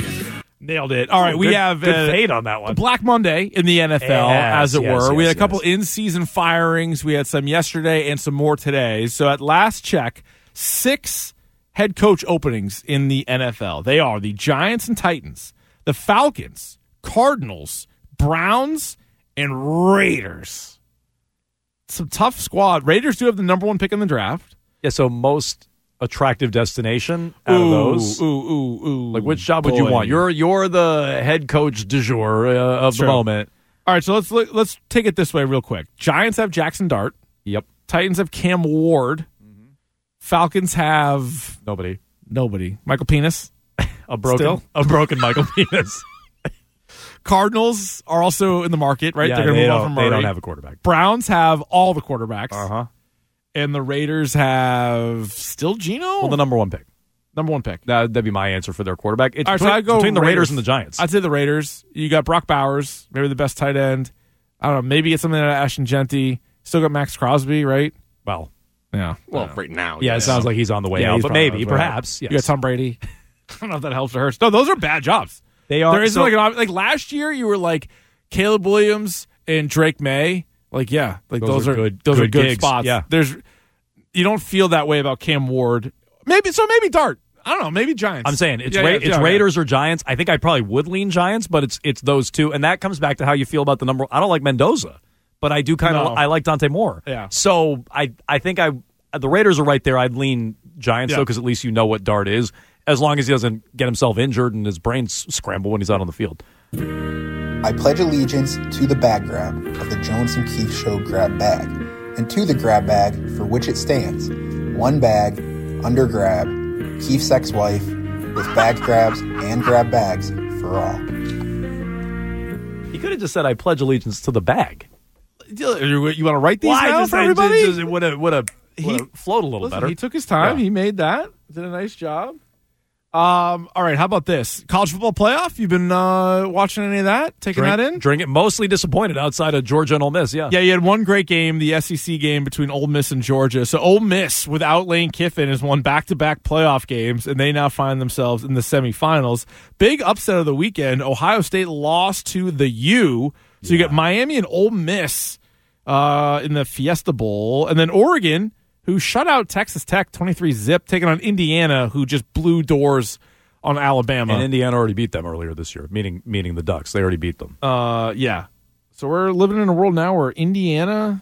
Nailed it. All right, Oh, we good- have good uh, fade on that one. Black Monday in the N F L, Yes, as it yes, were. we yes, had a couple yes. in-season firings. We had some yesterday and some more today. So at last check, six head coach openings in the N F L. They are the Giants and Titans, the Falcons, Cardinals, Browns, and Raiders. Some tough squad. Raiders do have the number one pick in the draft. Yeah, so most attractive destination out Ooh, of those. Ooh, ooh, ooh. Like, which job would you Boy. want? You're you're the head coach du jour uh, of Sure. the moment. All right, so let's look, let's take it this way real quick. Giants have Jackson Dart. Yep. Titans have Cam Ward. Falcons have Nobody. nobody. Michael Penis. A broken Still? a broken Michael Penis. Cardinals are also in the market, right? Yeah, They're going to they move on don't- from they Murray. don't have a quarterback. Browns have all the quarterbacks. Uh-huh. And the Raiders have still Geno? Well, the number one pick. Number one pick. That, that'd be my answer for their quarterback. It's All right, so between, I go between the Raiders and the Giants. I'd say the Raiders. You got Brock Bowers, maybe the best tight end. I don't know. Maybe it's something out of Ashton Genty. Still got Max Crosby, right? Well, yeah. Well, right now. yeah, it sounds like he's on the way Yeah, out, he's but probably maybe, on his way out. perhaps. Yes. You got Tom Brady. I don't know if that helps or hurts. No, those are bad jobs. They are. There isn't so- like an op- like last year. You were like Caleb Williams and Drake May. Like yeah, like Those those, are are good- Those good are good gigs. spots. Yeah. There's you don't feel that way about Cam Ward. Maybe so. Maybe Dart. I don't know. Maybe Giants. I'm saying it's Yeah, Ra- yeah, it's yeah, Raiders or Giants. I think I probably would lean Giants, but it's it's those two, and that comes back to how you feel about the number. I don't like Mendoza, but I do kind of No. I like Dante Moore. Yeah. So I I think I the Raiders are right there. I'd lean Giants Yeah. though, because at least you know what Dart is, as long as he doesn't get himself injured and his brains scramble when he's out on the field. I pledge allegiance to the bag grab of the Jones and Keefe Show grab bag, and to the grab bag for which it stands. One bag, under grab, Keefe's ex-wife, with bag grabs and grab bags for all. He could have just said, "I pledge allegiance to the bag." You, you want to write these Why now just for I- everybody? just- just- Would have would have he float a little listen, better. He took his time. Yeah. He made that. Did a nice job. Um, all right, how about this? College football playoff? You've been uh, watching any of that? Taking drink, that in? Drink it. Mostly disappointed outside of Georgia and Ole Miss, yeah. Yeah, you had one great game, the S E C game between Ole Miss and Georgia. So Ole Miss, without Lane Kiffin, has won back-to-back playoff games, and they now find themselves in the semifinals. Big upset of the weekend. Ohio State lost to the U. So you Yeah. get Miami and Ole Miss uh, in the Fiesta Bowl. And then Oregon, who shut out Texas Tech twenty-three zip, taking on Indiana, who just blew doors on Alabama. And Indiana already beat them earlier this year, meaning meaning the Ducks. They already beat them. Uh, yeah. So we're living in a world now where Indiana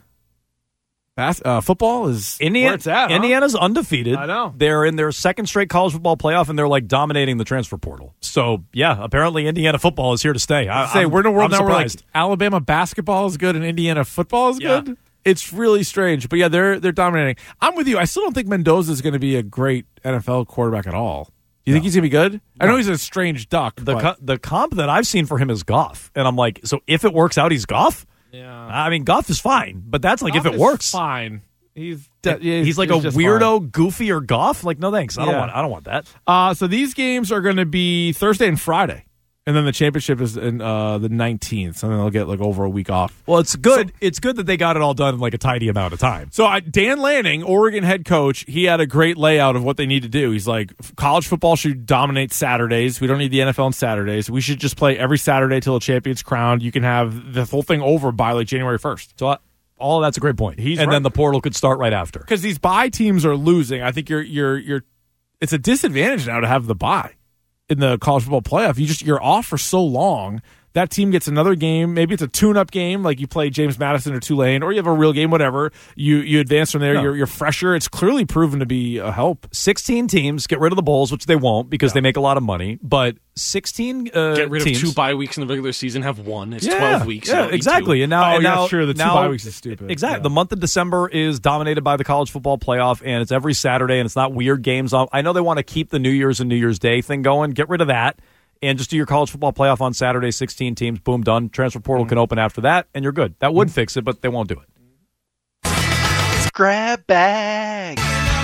bas- uh, football is Indiana, where it's at. Huh? Indiana's undefeated. I know. They're in their second straight college football playoff, and they're like dominating the transfer portal. So, yeah, apparently Indiana football is here to stay. I, say I'm, we're in a world I'm now where like surprised. Alabama basketball is good and Indiana football is Yeah. good. It's really strange, but yeah, they're they're dominating. I'm with you. I still don't think Mendoza is going to be a great N F L quarterback at all. You think he's going to be good? I know he's a strange duck. The but- co- the comp that I've seen for him is Goff, and I'm like, so if it works out, he's Goff. Yeah, I mean, Goff is fine, but that's like Goff if it is works, fine. He's He's, de- yeah, he's like he's a just weirdo, fine. goofier Goff. Like, no thanks. I don't Yeah. want. I don't want that. Uh, so these games are going to be Thursday and Friday, and then the championship is in uh, the nineteenth. So then they'll get like over a week off. Well, it's good. it's good that they got it all done in like a tidy amount of time. So I, Dan Lanning, Oregon head coach, he had a great layout of what they need to do. He's like, college football should dominate Saturdays. We don't need the N F L on Saturdays. We should just play every Saturday till a champion's crowned. You can have the whole thing over by like January first. So I, all of that's a great point. He's and right. then the portal could start right after. Because these bye teams are losing. I think you're you're you're. It's a disadvantage now to have the bye in the college football playoff. You just you're off for so long. That team gets another game. Maybe it's a tune-up game, like you play James Madison or Tulane, or you have a real game, whatever. You you advance from there. No. You're you're fresher. It's clearly proven to be a help. sixteen teams, get rid of the bowls, which they won't because they make a lot of money. But sixteen uh, Get rid teams, of two bye weeks in the regular season, have one. It's yeah, twelve weeks. Yeah, you don't need exactly. two. And now, Oh, and yeah, now, sure, the two now- bye weeks is stupid. Exactly. Yeah. The month of December is dominated by the college football playoff, and it's every Saturday, and it's not weird games. On, I know they want to keep the New Year's and New Year's Day thing going. Get rid of that. And just do your college football playoff on Saturday, sixteen teams, boom, done. Transfer portal Mm-hmm. can open after that, and you're good. That would fix it, but they won't do it. Grab bag.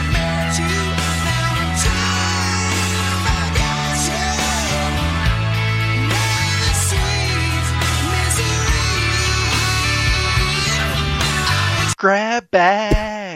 Grab bag.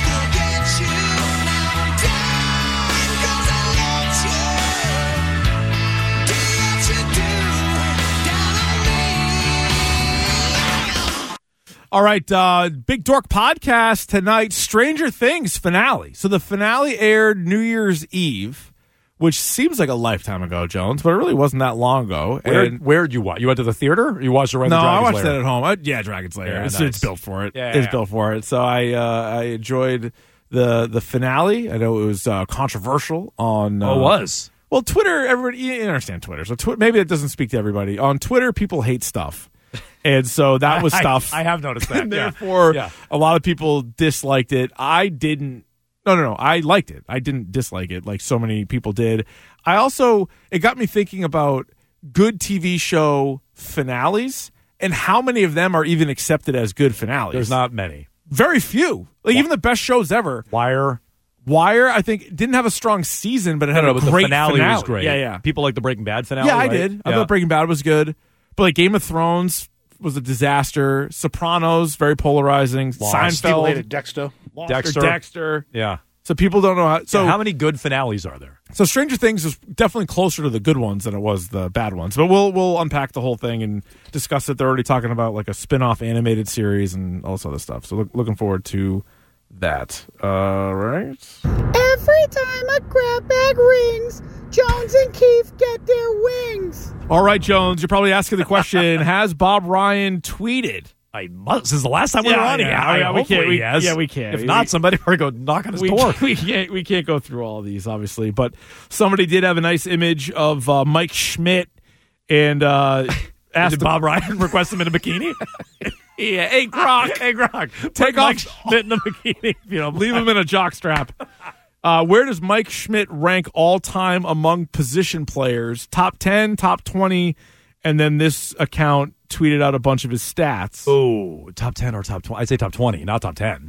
All right, uh, Big Dork Podcast tonight, Stranger Things finale. So the finale aired New Year's Eve, which seems like a lifetime ago, Jones, but it really wasn't that long ago. Where And- where'd you watch? You went to the theater? Or you watched it right in no, the I Dragon's watched Lair? that at home. I, yeah, Dragon's Lair. Yeah, it's, nice. it's built for it. Yeah, it's yeah. built for it. So I uh, I enjoyed the the finale. I know it was uh, controversial on. Uh, Oh, it was. Well, Twitter. Everybody, you understand Twitter. So tw- maybe it doesn't speak to everybody. On Twitter, people hate stuff. And so that was I- stuff. I have noticed that. And yeah. therefore, Yeah. a lot of people disliked it. I didn't. No, no, no. I liked it. I didn't dislike it like so many people did. I also, it got me thinking about good T V show finales and how many of them are even accepted as good finales. There's not many. Very few. Like even the best shows ever. Wire. Wire, I think, didn't have a strong season, but it No, had no, a but great the finale, was great. Yeah, yeah. People like the Breaking Bad finale. Yeah, I right? did. I Yeah. thought Breaking Bad was good. But like Game of Thrones was a disaster. Sopranos, very polarizing. Lost. Seinfeld. Steve hated Dexter. Lost. Dexter. Dexter. Yeah. So people don't know how. So Yeah, how many good finales are there? So Stranger Things is definitely closer to the good ones than it was the bad ones. But we'll we'll unpack the whole thing and discuss it. They're already talking about like a spin-off animated series and all this other stuff. So look, looking forward to that. Uh, right. Every time a grab bag rings, Jones and Keith get their wings. All right, Jones. You're probably asking the question: has Bob Ryan tweeted? I must. Since the last time we were on, yeah, yeah, yeah, we hopefully can't. We, he has. yeah, we can't. If We- not, somebody better go knock on his we, door. We can't. We can't go through all of these, obviously. But somebody did have a nice image of uh, Mike Schmidt and uh, asked Did Bob Ryan request him in a bikini? Yeah, hey Gronk, hey Gronk, take Put off Mike Schmidt in a bikini. If you don't leave him in a jock strap. Uh, where does Mike Schmidt rank all time among position players? Top ten, top twenty, and then this account tweeted out a bunch of his stats. Oh, top ten or top twenty? I'd say top twenty, not top ten.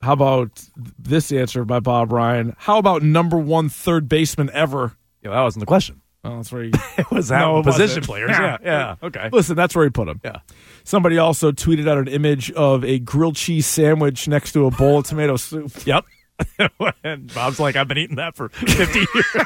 How about this answer by Bob Ryan? How about number one third baseman ever? Yeah, that wasn't the question. Oh, that's where he it was that no, it position wasn't. players. Yeah, yeah. Okay. Listen, that's where he put him. Yeah. Somebody also tweeted out an image of a grilled cheese sandwich next to a bowl of tomato soup. Yep. And Bob's like, I've been eating that for fifty years.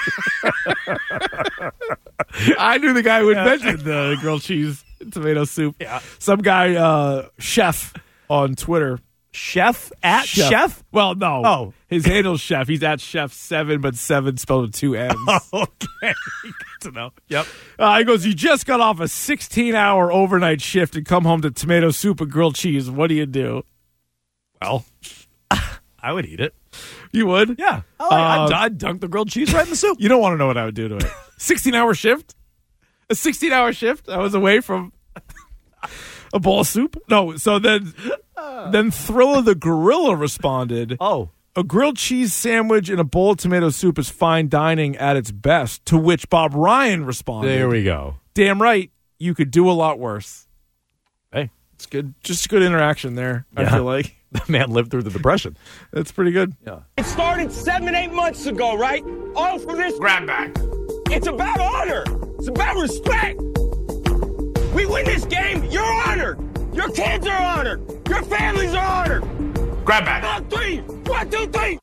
I knew the guy who had mentioned the grilled cheese tomato soup. Yeah. Some guy, uh, Chef on Twitter. Chef at Chef? Chef? Well, no. Oh. His handle's Chef. He's at Chef seven, but seven spelled with two N's. Okay. Good to know. Yep. Uh, he goes, you just got off a sixteen-hour overnight shift and come home to tomato soup and grilled cheese. What do you do? Well, I would eat it. You would? Yeah. Oh, Uh, I'd, I'd dunk the grilled cheese right in the soup. You don't want to know what I would do to it. sixteen-hour shift? A sixteen-hour shift? I was away from a bowl of soup? No, so then then Thriller the Gorilla responded, Oh. a grilled cheese sandwich and a bowl of tomato soup is fine dining at its best, to which Bob Ryan responded, There we go. damn right, you could do a lot worse. Hey. It's good. Just good interaction there, I Yeah. feel like. The man lived through the Depression. That's pretty good. Yeah. It started seven, eight months ago, right? All for this grab bag. It's about honor. It's about respect. We win this game, you're honored. Your kids are honored. Your families are honored. Grab bag. One, three. One, two, three.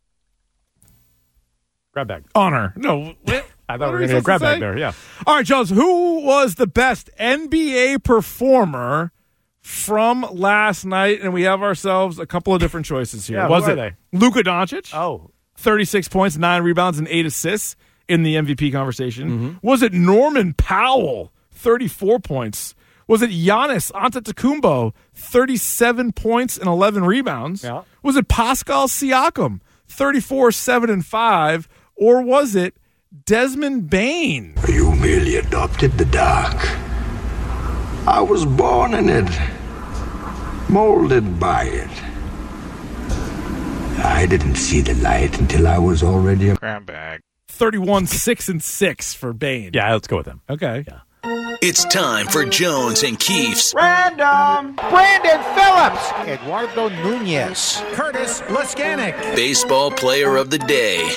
Grab bag. Honor. No. I thought we were going to grab bag there. Yeah. All right, Jones, who was the best N B A performer from last night? And we have ourselves a couple of different choices here. Yeah, was who are it they? Luka Doncic? Oh. thirty-six points, nine rebounds, and eight assists in the M V P conversation. Mm-hmm. Was it Norman Powell? thirty-four points. Was it Giannis Antetokounmpo? thirty-seven points and eleven rebounds. Yeah. Was it Pascal Siakam? thirty-four, seven, and five. Or was it Desmond Bain? You merely adopted the dark. I was born in it, molded by it. I didn't see the light until I was already a grab bag. thirty-one, six, and six for Bain. Yeah, let's go with him. Okay. Yeah. It's time for Jones and Keefe's Random. Brandon Phillips. Eduardo Nunez. Curtis Laskanik. Baseball Player of the Day.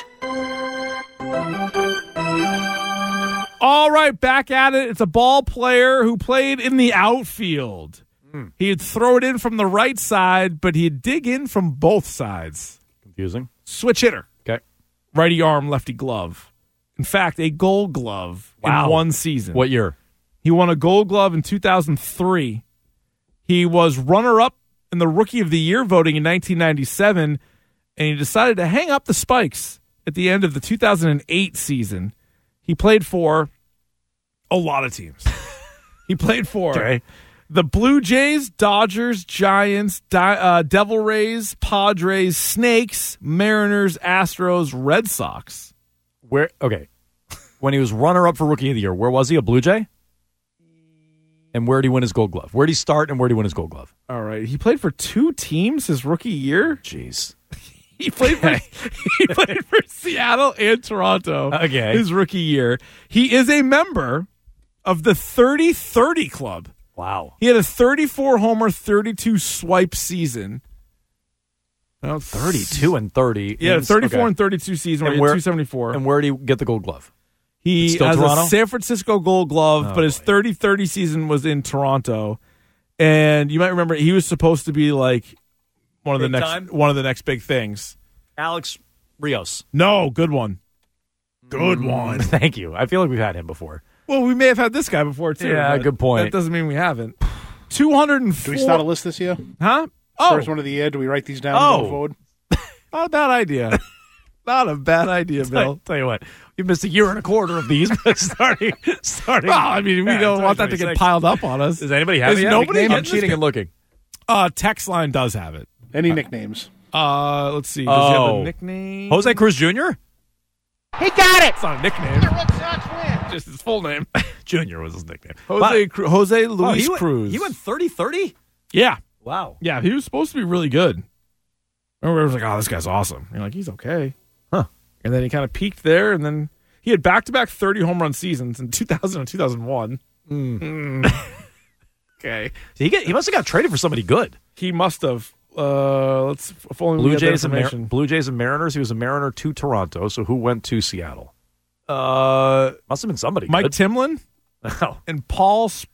All right, back at it. It's a ball player who played in the outfield. Mm. He'd throw it in from the right side, but he'd dig in from both sides. Confusing. Switch hitter. Okay. Righty arm, lefty glove. In fact, a Gold Glove Wow. in one season. What year? He won a Gold Glove in two thousand three. He was runner-up in the Rookie of the Year voting in nineteen ninety-seven, and he decided to hang up the spikes at the end of the two thousand eight season. He played for a lot of teams. He played for Okay. the Blue Jays, Dodgers, Giants, Di- uh, Devil Rays, Padres, Snakes, Mariners, Astros, Red Sox. Where? Okay. When he was runner-up for Rookie of the Year, where was he? A Blue Jay? And where did he win his Gold Glove? Where did he start and where did he win his Gold Glove? All right. He played for two teams his rookie year. Jeez. He played for he played for Seattle and Toronto. Okay. His rookie year. He is a member of the thirty thirty club. Wow. He had a thirty-four homer, thirty-two swipe season. Well, thirty-two and thirty. Yeah, means- thirty-four okay. and thirty-two season. And Where, where- two seventy-four. And where did he get the Gold Glove? He Still has Toronto? a San Francisco Gold Glove, Oh, but his thirty thirty season was in Toronto. And you might remember he was supposed to be like one of the Big next time? one of the next big things. Alex Rios. No, good one. Good Mm, one. Thank you. I feel like we've had him before. Well, we may have had this guy before too. Yeah, but good point. That doesn't mean we haven't. Two hundred and Do four. we start a list this year? Huh? Oh, First one of the year. Do we write these down Oh. going forward? not a bad idea. Not a bad idea, Bill. Tell you what, you missed a year and a quarter of these, but starting, starting. Well, I mean, we yeah, don't want that to get twenty twenty-six. piled up on us. Does anybody have Is it yet? nobody I'm getting this cheating guy? and looking. Uh, text line does have it. Any nicknames? Uh, let's see. Does he have Oh. a nickname? Jose Cruz Junior? He got it. It's not a nickname. The Red Sox win. Just his full name. Junior was his nickname. Jose Cru- Jose Wow, Luis he went- Cruz. He went thirty thirty? Yeah. Wow. Yeah, he was supposed to be really good. Remember, I was like, oh, this guy's awesome. You're like, he's okay. Huh. And then he kind of peaked there, and then he had back-to-back thirty home run seasons in two thousand and two thousand one. Mm. Okay. He get, he must have got traded for somebody good. He must have. Uh, let's if only we Blue get that Jays and Mar- information. Blue Jays and Mariners. He was a Mariner to Toronto. So who went to Seattle? Uh, Must have been somebody. Mike good. Timlin Oh, and Paul Sp-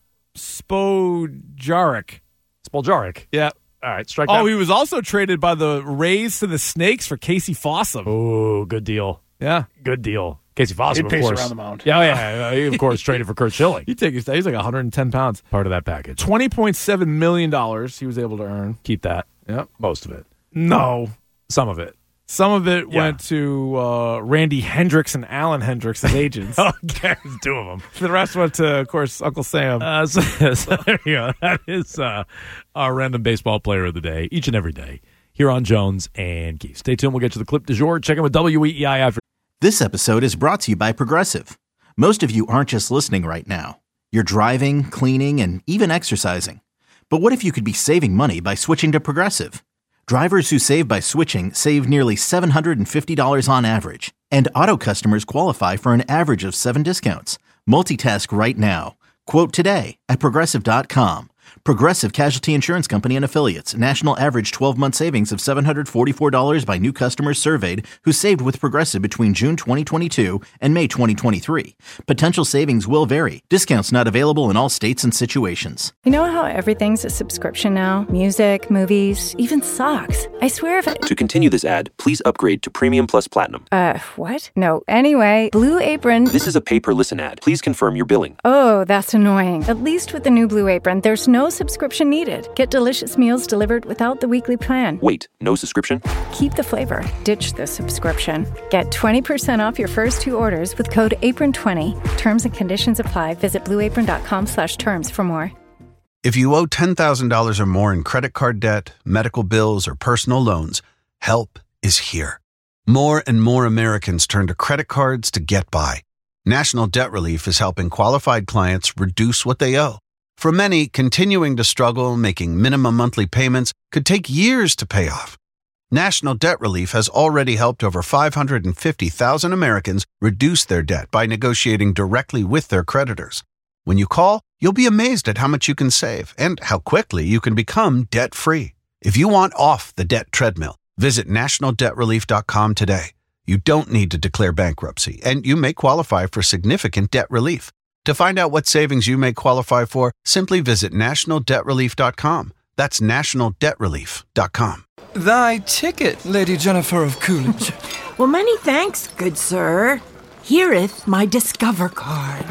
Spojaric. Spoljaric. Yeah. All right, strike Oh, that. he was also traded by the Rays to the Snakes for Casey Fossum. Oh, good deal. Yeah. Good deal. Casey Fossum, He'd of pace course. around the mound. Yeah, yeah. He, of course, traded for Kurt Schilling. He take his He's like one hundred ten pounds. Part of that package. twenty point seven million dollars he was able to earn. Keep that. Yep. Most of it. No. Some of it. Some of it Yeah. went to uh, Randy Hendricks and Alan Hendricks as agents. Okay, two of them. The rest went to, of course, Uncle Sam. Uh, so, so there you go. That is uh, our random baseball player of the day, each and every day, here on Jones and Keith. Stay tuned. We'll get to the clip du jour. Check in with W E E I after. This episode is brought to you by Progressive. Most of you aren't just listening right now. You're driving, cleaning, and even exercising. But what if you could be saving money by switching to Progressive? Drivers who save by switching save nearly seven hundred fifty dollars on average. And auto customers qualify for an average of seven discounts. Multitask right now. Quote today at Progressive dot com. Progressive Casualty Insurance Company and Affiliates. National average twelve-month savings of seven hundred forty-four dollars by new customers surveyed who saved with Progressive between June twenty twenty-two and May twenty twenty-three. Potential savings will vary. Discounts not available in all states and situations. You know how everything's a subscription now? Music, movies, even socks. I swear if it... To continue this ad, please upgrade to Premium Plus Platinum. Uh, what? No. Anyway, Blue Apron... This is a pay-per-listen ad. Please confirm your billing. Oh, that's annoying. At least with the new Blue Apron, there's no subscription needed. Get delicious meals delivered without the weekly plan. Wait, no subscription? Keep the flavor. Ditch the subscription. Get twenty percent off your first two orders with code apron twenty. Terms and conditions apply. Visit blueapron.com slash terms for more. If you owe ten thousand dollars or more in credit card debt, medical bills, or personal loans, help is here. More and more Americans turn to credit cards to get by. National Debt Relief is helping qualified clients reduce what they owe. For many, continuing to struggle making minimum monthly payments could take years to pay off. National Debt Relief has already helped over five hundred fifty thousand Americans reduce their debt by negotiating directly with their creditors. When you call, you'll be amazed at how much you can save and how quickly you can become debt-free. If you want off the debt treadmill, visit national debt relief dot com today. You don't need to declare bankruptcy, and you may qualify for significant debt relief. To find out what savings you may qualify for, simply visit national debt relief dot com. That's national debt relief dot com. Thy ticket, Lady Jennifer of Coolidge. Well, many thanks, good sir. Hereeth my Discover card.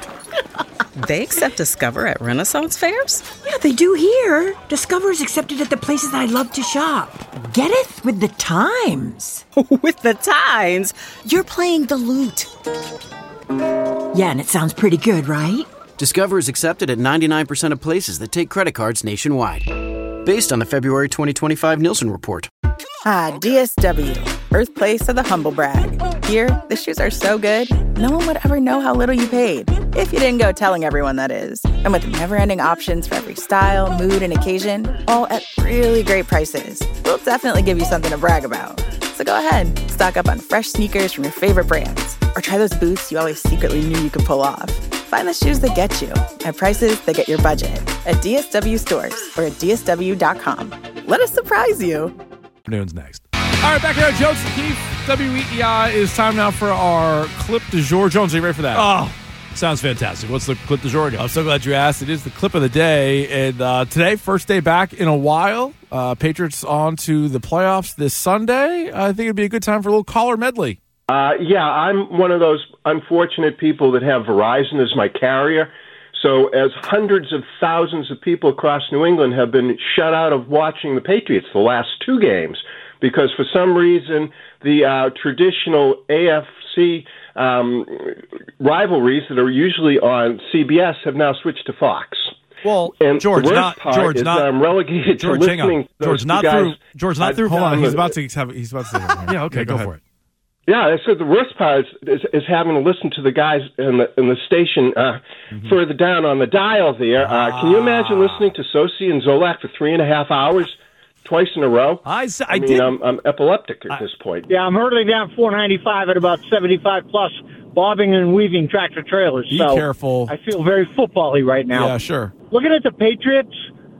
They accept Discover at Renaissance fairs? Yeah, they do here. Discover is accepted at the places I love to shop. Getteth with the times. With the times? You're playing the lute. Yeah, and it sounds pretty good, right? Discover is accepted at ninety-nine percent of places that take credit cards nationwide. Based on the February twenty twenty-five Nielsen report. Ah, D S W, birthplace of the humble brag. Here, the shoes are so good, no one would ever know how little you paid. If you didn't go telling everyone, that is. And with never-ending options for every style, mood, and occasion, all at really great prices, we'll definitely give you something to brag about. So go ahead, stock up on fresh sneakers from your favorite brands, or try those boots you always secretly knew you could pull off. Find the shoes that get you at prices that get your budget at D S W stores or at D S W dot com. Let us surprise you. Afternoon's next. All right, back here at Jones and Keith, W E E I. Is time now for our clip du jour. Jones, are you ready for that? Oh, sounds fantastic. What's the clip du jour again? I'm so glad you asked. It is the clip of the day. And uh, today, first day back in a while, uh, Patriots on to the playoffs this Sunday. I think it'd be a good time for a little caller medley. Uh, yeah, I'm one of those unfortunate people that have Verizon as my carrier. So as hundreds of thousands of people across New England have been shut out of watching the Patriots the last two games because for some reason the uh, traditional A F C um, rivalries that are usually on C B S have now switched to Fox. Well, and George, the worst not part George, is not that I'm relegated George, to hang on. listening. To George, those not guys. through. George, not through. Hold on, he's about to have. He's about to say that. Yeah, okay, yeah, go, go for it. Yeah, I said the worst part is, is, is having to listen to the guys in the in the station uh, mm-hmm. further down on the dial there. Uh, ah. Can you imagine listening to Sosi and Zolak for three and a half hours, twice in a row? I, I, I mean, did. I'm, I'm epileptic at I, this point. Yeah, I'm hurtling down four ninety-five at about seventy-five plus, bobbing and weaving tractor trailers. Be so careful. I feel very football-y right now. Yeah, sure. Looking at the Patriots,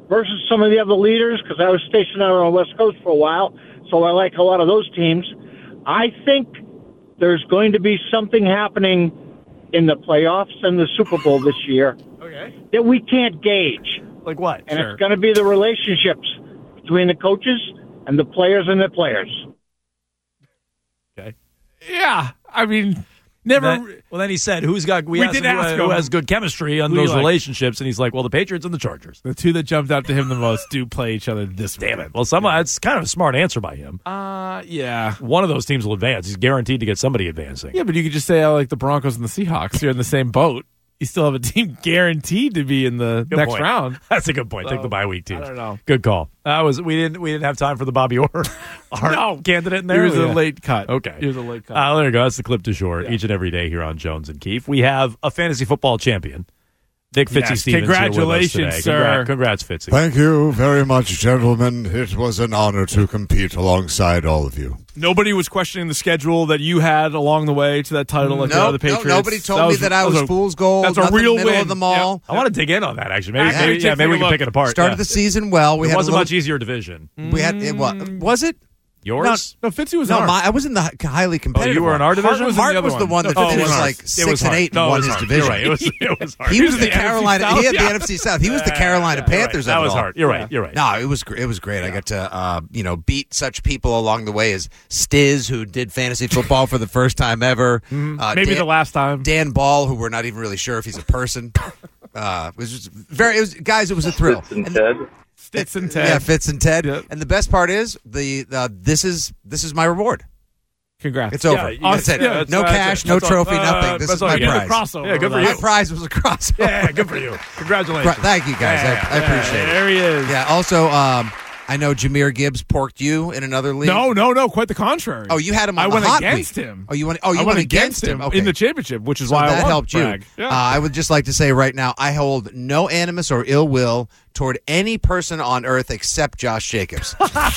versus some of the other leaders, because I was stationed out on the West Coast for a while, so I like a lot of those teams. I think there's going to be something happening in the playoffs and the Super Bowl this year okay. that we can't gauge. Like what? And Sure. it's going to be the relationships between the coaches and the players and the players. Okay. Yeah, I mean, never. Then, well, then he said, "Who's got? We, We asked did him who, ask who him. has good chemistry on Who do you those like? relationships?" And he's like, "Well, the Patriots and the Chargers." The two that jumped out to him the most do play each other this Damn week. it! Well, some that's kind of a smart answer by him. Uh, yeah. One of those teams will advance. He's guaranteed to get somebody advancing. Yeah, but you could just say, I like the Broncos and the Seahawks. You're in the same boat. You still have a team guaranteed to be in the Good next point. round. That's a good point. So, Take the bye week teams. I don't know. Good call. That was we didn't we didn't have time for the Bobby Orr our No. candidate in He there. was a Yeah. late cut. Okay, He was a late cut. Uh, there you go. That's the clip du jour. Yeah. Each and every day here on Jones and Keefe, we have a fantasy football champion, Dick Fitzy Yes, Stevens. congratulations, here with us today. sir. Congrats, congrats, Fitzy. Thank you very much, gentlemen. It was an honor to compete alongside all of you. Nobody was questioning the schedule that you had along the way to that title like the No, other Patriots. no, nobody told me that I was a- fool's gold. That's a nothing real middle win. of the mall. I want to dig in on that. Actually, maybe, Yeah. maybe, yeah, maybe we can pick it apart. Started yeah. the season well. We it had was a, a little, much easier division. We had it. Was, was it? Yours? No, Fitzy was no. in ours. My, I was in the hi- highly competitive. you were in one. our division? Hart was, in the Hart other was the one. one that Oh, it finished was like ours. It six was and hard. eight No, and it won was his hard. division. You're right. It was, it was hard. He was the N F C Carolina. South. He had the Yeah. N F C South. He was the Yeah, Carolina yeah, you're Panthers. right. That of it was all. hard. You're right. You're right. No, it was gr- it was great. I got to uh, you know beat such people along the way as Stiz, who did fantasy football for the first time ever. Uh, Maybe Dan, the last time. Dan Ball, who we're not even really sure if he's a person. Uh, it was just very. It was guys. It was a thrill. And Ted. Fitz and Ted. Yeah, Fitz and Ted. Yeah. And the best part is the uh, this is this is my reward. Congrats. It's over. Yeah, That's it. yeah, that's- no that's cash, it. no That's all- trophy, uh, nothing. This that's is all my you get. prize. Crossover Yeah, good for over you. My prize was a crossover. Yeah, good for you. Congratulations. Right, thank you, guys. Yeah, I, I yeah, appreciate it. There he is. Yeah. Also, um, I know Jameer Gibbs porked you in another league. No, no, no. Quite the contrary. Oh, you had him on I the went hot against week. him. Oh, you went. Oh, you I went, against him, Okay. in the championship, which is So why I that won. helped you. Brag. Yeah. Uh, I would just like to say right now, I hold no animus or ill will toward any person on earth except Josh Jacobs.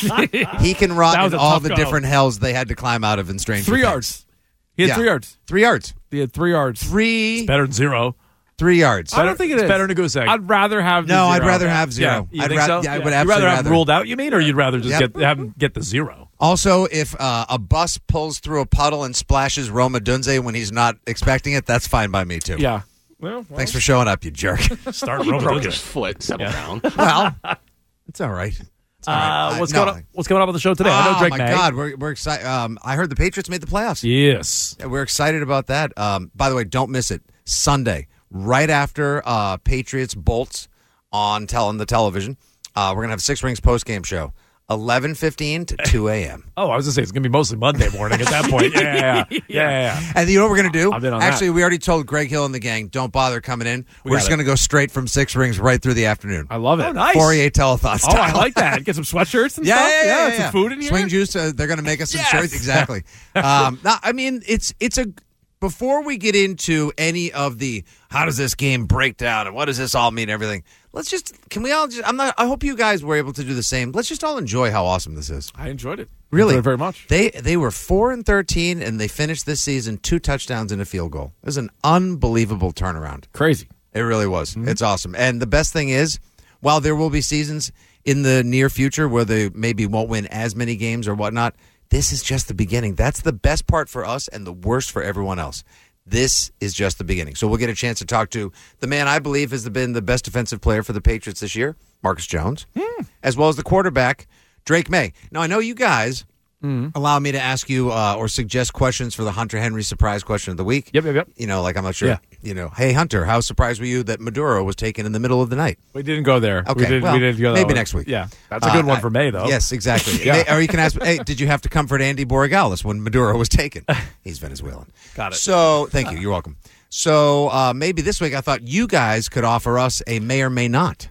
He can rot That was in a all tough the go. different hells they had to climb out of in Stranger Three Things. yards. He had Yeah. three yards. Three yards. He had three yards. Three. Better than zero. Three yards. I don't think it it's is. better than a goose egg. I'd rather have the No, I'd zero. rather have zero. Yeah, you I'd think ra- so? yeah, I would You'd absolutely rather have rather. ruled out, you mean, or you'd rather just Yep. get have him get the zero? Also, if uh, a bus pulls through a puddle and splashes Roma Dunze when he's not expecting it, that's fine by me too. Yeah. Well, well. Thanks for showing up, you jerk. Start He Roma broke Dunze. his foot. Settle down. well, it's all right. It's all right. Uh, what's Uh, no. going on? What's going on with the show today? I know Oh Drake my May. God, we're we're excited. Um, I heard the Patriots made the playoffs. Yes. Yeah, we're excited about that. Um, by the way, don't miss it. Sunday, right after uh, Patriots Bolts on tel- the television, uh, we're gonna have Six Rings post game show, eleven fifteen to two a.m. Oh, I was gonna say it's gonna be mostly Monday morning at that point. Yeah, yeah, yeah. yeah, yeah, yeah. And you know what we're going to do? I've been on Actually, that. we already told Greg Hill and the gang, don't bother coming in. We We're got just it. going to go straight from Six Rings right through the afternoon. I love it. Oh, nice. Fourier telethon Oh, I style. like that. Get some sweatshirts and Yeah, stuff. yeah, yeah, yeah, some yeah. food in here. Swing juice. Uh, they're going to make us some Yes. shirts. Exactly. um, no, I mean, it's it's a. Before we get into any of the how does this game break down and what does this all mean, and everything, let's just can we all just? I'm not. I hope you guys were able to do the same. Let's just all enjoy how awesome this is. I enjoyed it. Really, Enjoyed it very much. They they were four and thirteen, and they finished this season two touchdowns and a field goal. It was an unbelievable turnaround. Crazy. It really was. It's awesome. And the best thing is, while there will be seasons in the near future where they maybe won't win as many games or whatnot, this is just the beginning. That's the best part for us and the worst for everyone else. This is just the beginning. So we'll get a chance to talk to the man I believe has been the best defensive player for the Patriots this year, Marcus Jones, as well as the quarterback, Drake May. Now, I know you guys allow me to ask you uh, or suggest questions for the Hunter Henry surprise question of the week. Yep, yep, yep. You know, like I'm not sure. Yeah. You know, hey, Hunter, how surprised were you that Maduro was taken in the middle of the night? We didn't go there. Okay, we didn't, well, we didn't go that maybe way. next week. Yeah. That's a good Uh, one for May, though. Yes, exactly. Yeah. May- or you can ask, hey, did you have to comfort Andy Borregales when Maduro was taken? He's Venezuelan. Got it. So, thank you. You're welcome. So, uh, maybe this week I thought you guys could offer us a may or may not.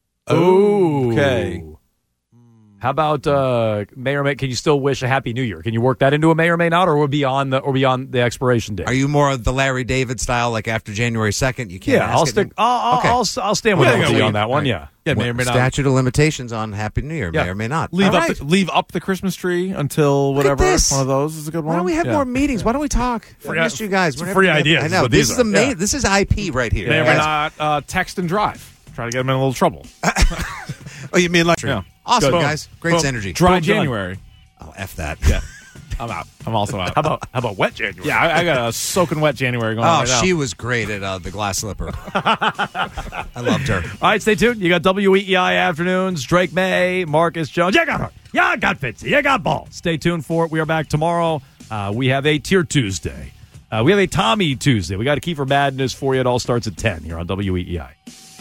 Oh, Okay. How about uh, may or may? Can you still wish a happy New Year? Can you work that into a may or may not, or will be on the or beyond the expiration date? Are you more of the Larry David style, like after January second? You can't. Yeah, ask I'll it? stick. I'll I'll, Okay. I'll, I'll stand with Yeah, L T yeah, on that one. Right. Yeah. Yeah, may or may not. Statute of limitations on Happy New Year, Yeah. may or may not. Leave All up, right. the, leave up the Christmas tree until Look at whatever. this. One of those is a good one. Why don't we have Yeah. more meetings? Why don't we talk? Free- I missed you guys. some We're free never- ideas I is know. what This these is the are. main. Yeah. This is I P right here. May or may Guys. not uh, text and drive. Try to get them in a little trouble. Oh, you mean like Yeah. Awesome, Boom. guys. Great Boom. synergy. Dry Boom, done. January. Oh, F that. Yeah. I'm out. I'm also out. How about how about wet January? Yeah, I, I got a soaking wet January going Oh, on right now. she was great at uh, the glass slipper. I loved her. All right, stay tuned. You got W E E I afternoons. Drake May, Marcus Jones. You got her. You got Fitzy. You got ball. Stay tuned for it. We are back tomorrow. Uh, we have a Tier Tuesday. Uh, we have a Tommy Tuesday. We got a Kiefer Madness for you. It all starts at ten here on W E E I.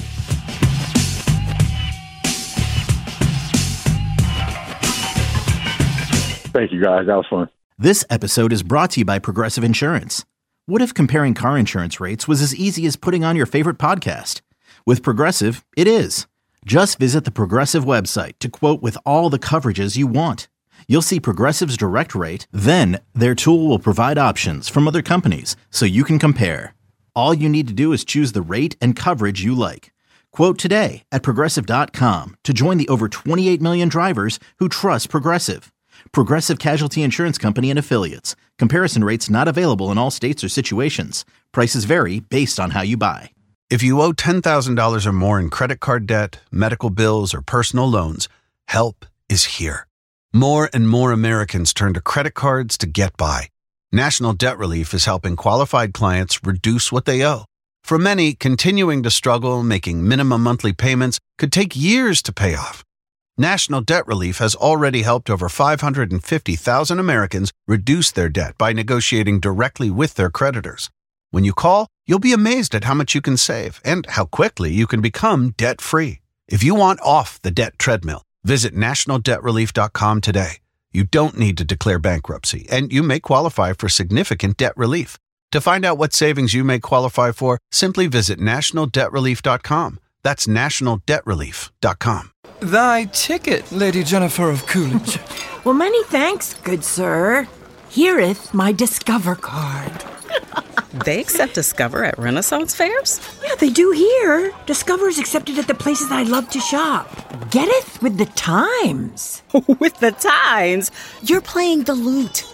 Thank you, guys. That was fun. This episode is brought to you by Progressive Insurance. What if comparing car insurance rates was as easy as putting on your favorite podcast? With Progressive, it is. Just visit the Progressive website to quote with all the coverages you want. You'll see Progressive's direct rate, then their tool will provide options from other companies so you can compare. All you need to do is choose the rate and coverage you like. Quote today at Progressive dot com to join the over twenty-eight million drivers who trust Progressive. Progressive Casualty Insurance Company and Affiliates. Comparison rates not available in all states or situations. Prices vary based on how you buy. If you owe ten thousand dollars or more in credit card debt, medical bills, or personal loans, help is here. More and more Americans turn to credit cards to get by. National Debt Relief is helping qualified clients reduce what they owe. For many, continuing to struggle making minimum monthly payments could take years to pay off. National Debt Relief has already helped over five hundred fifty thousand Americans reduce their debt by negotiating directly with their creditors. When you call, you'll be amazed at how much you can save and how quickly you can become debt-free. If you want off the debt treadmill, visit national debt relief dot com today. You don't need to declare bankruptcy, and you may qualify for significant debt relief. To find out what savings you may qualify for, simply visit national debt relief dot com. That's national debt relief dot com. Thy ticket, Lady Jennifer of Coolidge. Well, many thanks, good sir. Hereeth my Discover card. They accept Discover at Renaissance fairs? Yeah, they do here. Discover's accepted at the places I love to shop. Getteth with the times. With the times? You're playing the lute.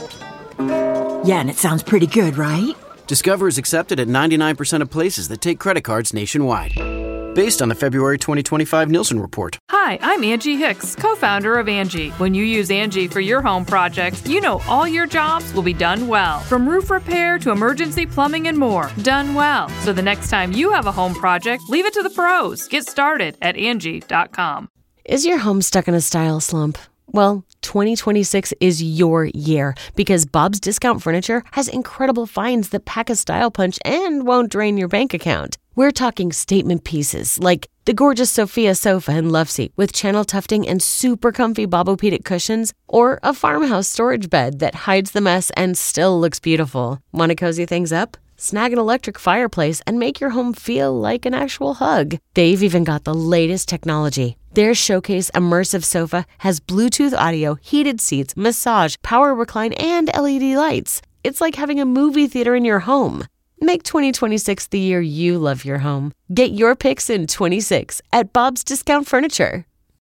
Yeah, and it sounds pretty good, right? Discover is accepted at ninety-nine percent of places that take credit cards nationwide. Based on the February twenty twenty-five Nielsen Report. Hi, I'm Angie Hicks, co-founder of Angie. When you use Angie for your home projects, you know all your jobs will be done well. From roof repair to emergency plumbing and more. Done well. So the next time you have a home project, leave it to the pros. Get started at Angie dot com. Is your home stuck in a style slump? Well, twenty twenty-six is your year because Bob's Discount Furniture has incredible finds that pack a style punch and won't drain your bank account. We're talking statement pieces like the gorgeous Sophia sofa and love seat with channel tufting and super comfy Bobopedic cushions, or a farmhouse storage bed that hides the mess and still looks beautiful. Want to cozy things up? Snag an electric fireplace and make your home feel like an actual hug. They've even got the latest technology. Their Showcase Immersive Sofa has Bluetooth audio, heated seats, massage, power recline, and L E D lights. It's like having a movie theater in your home. Make twenty twenty-six the year you love your home. Get your picks in twenty-six at Bob's Discount Furniture.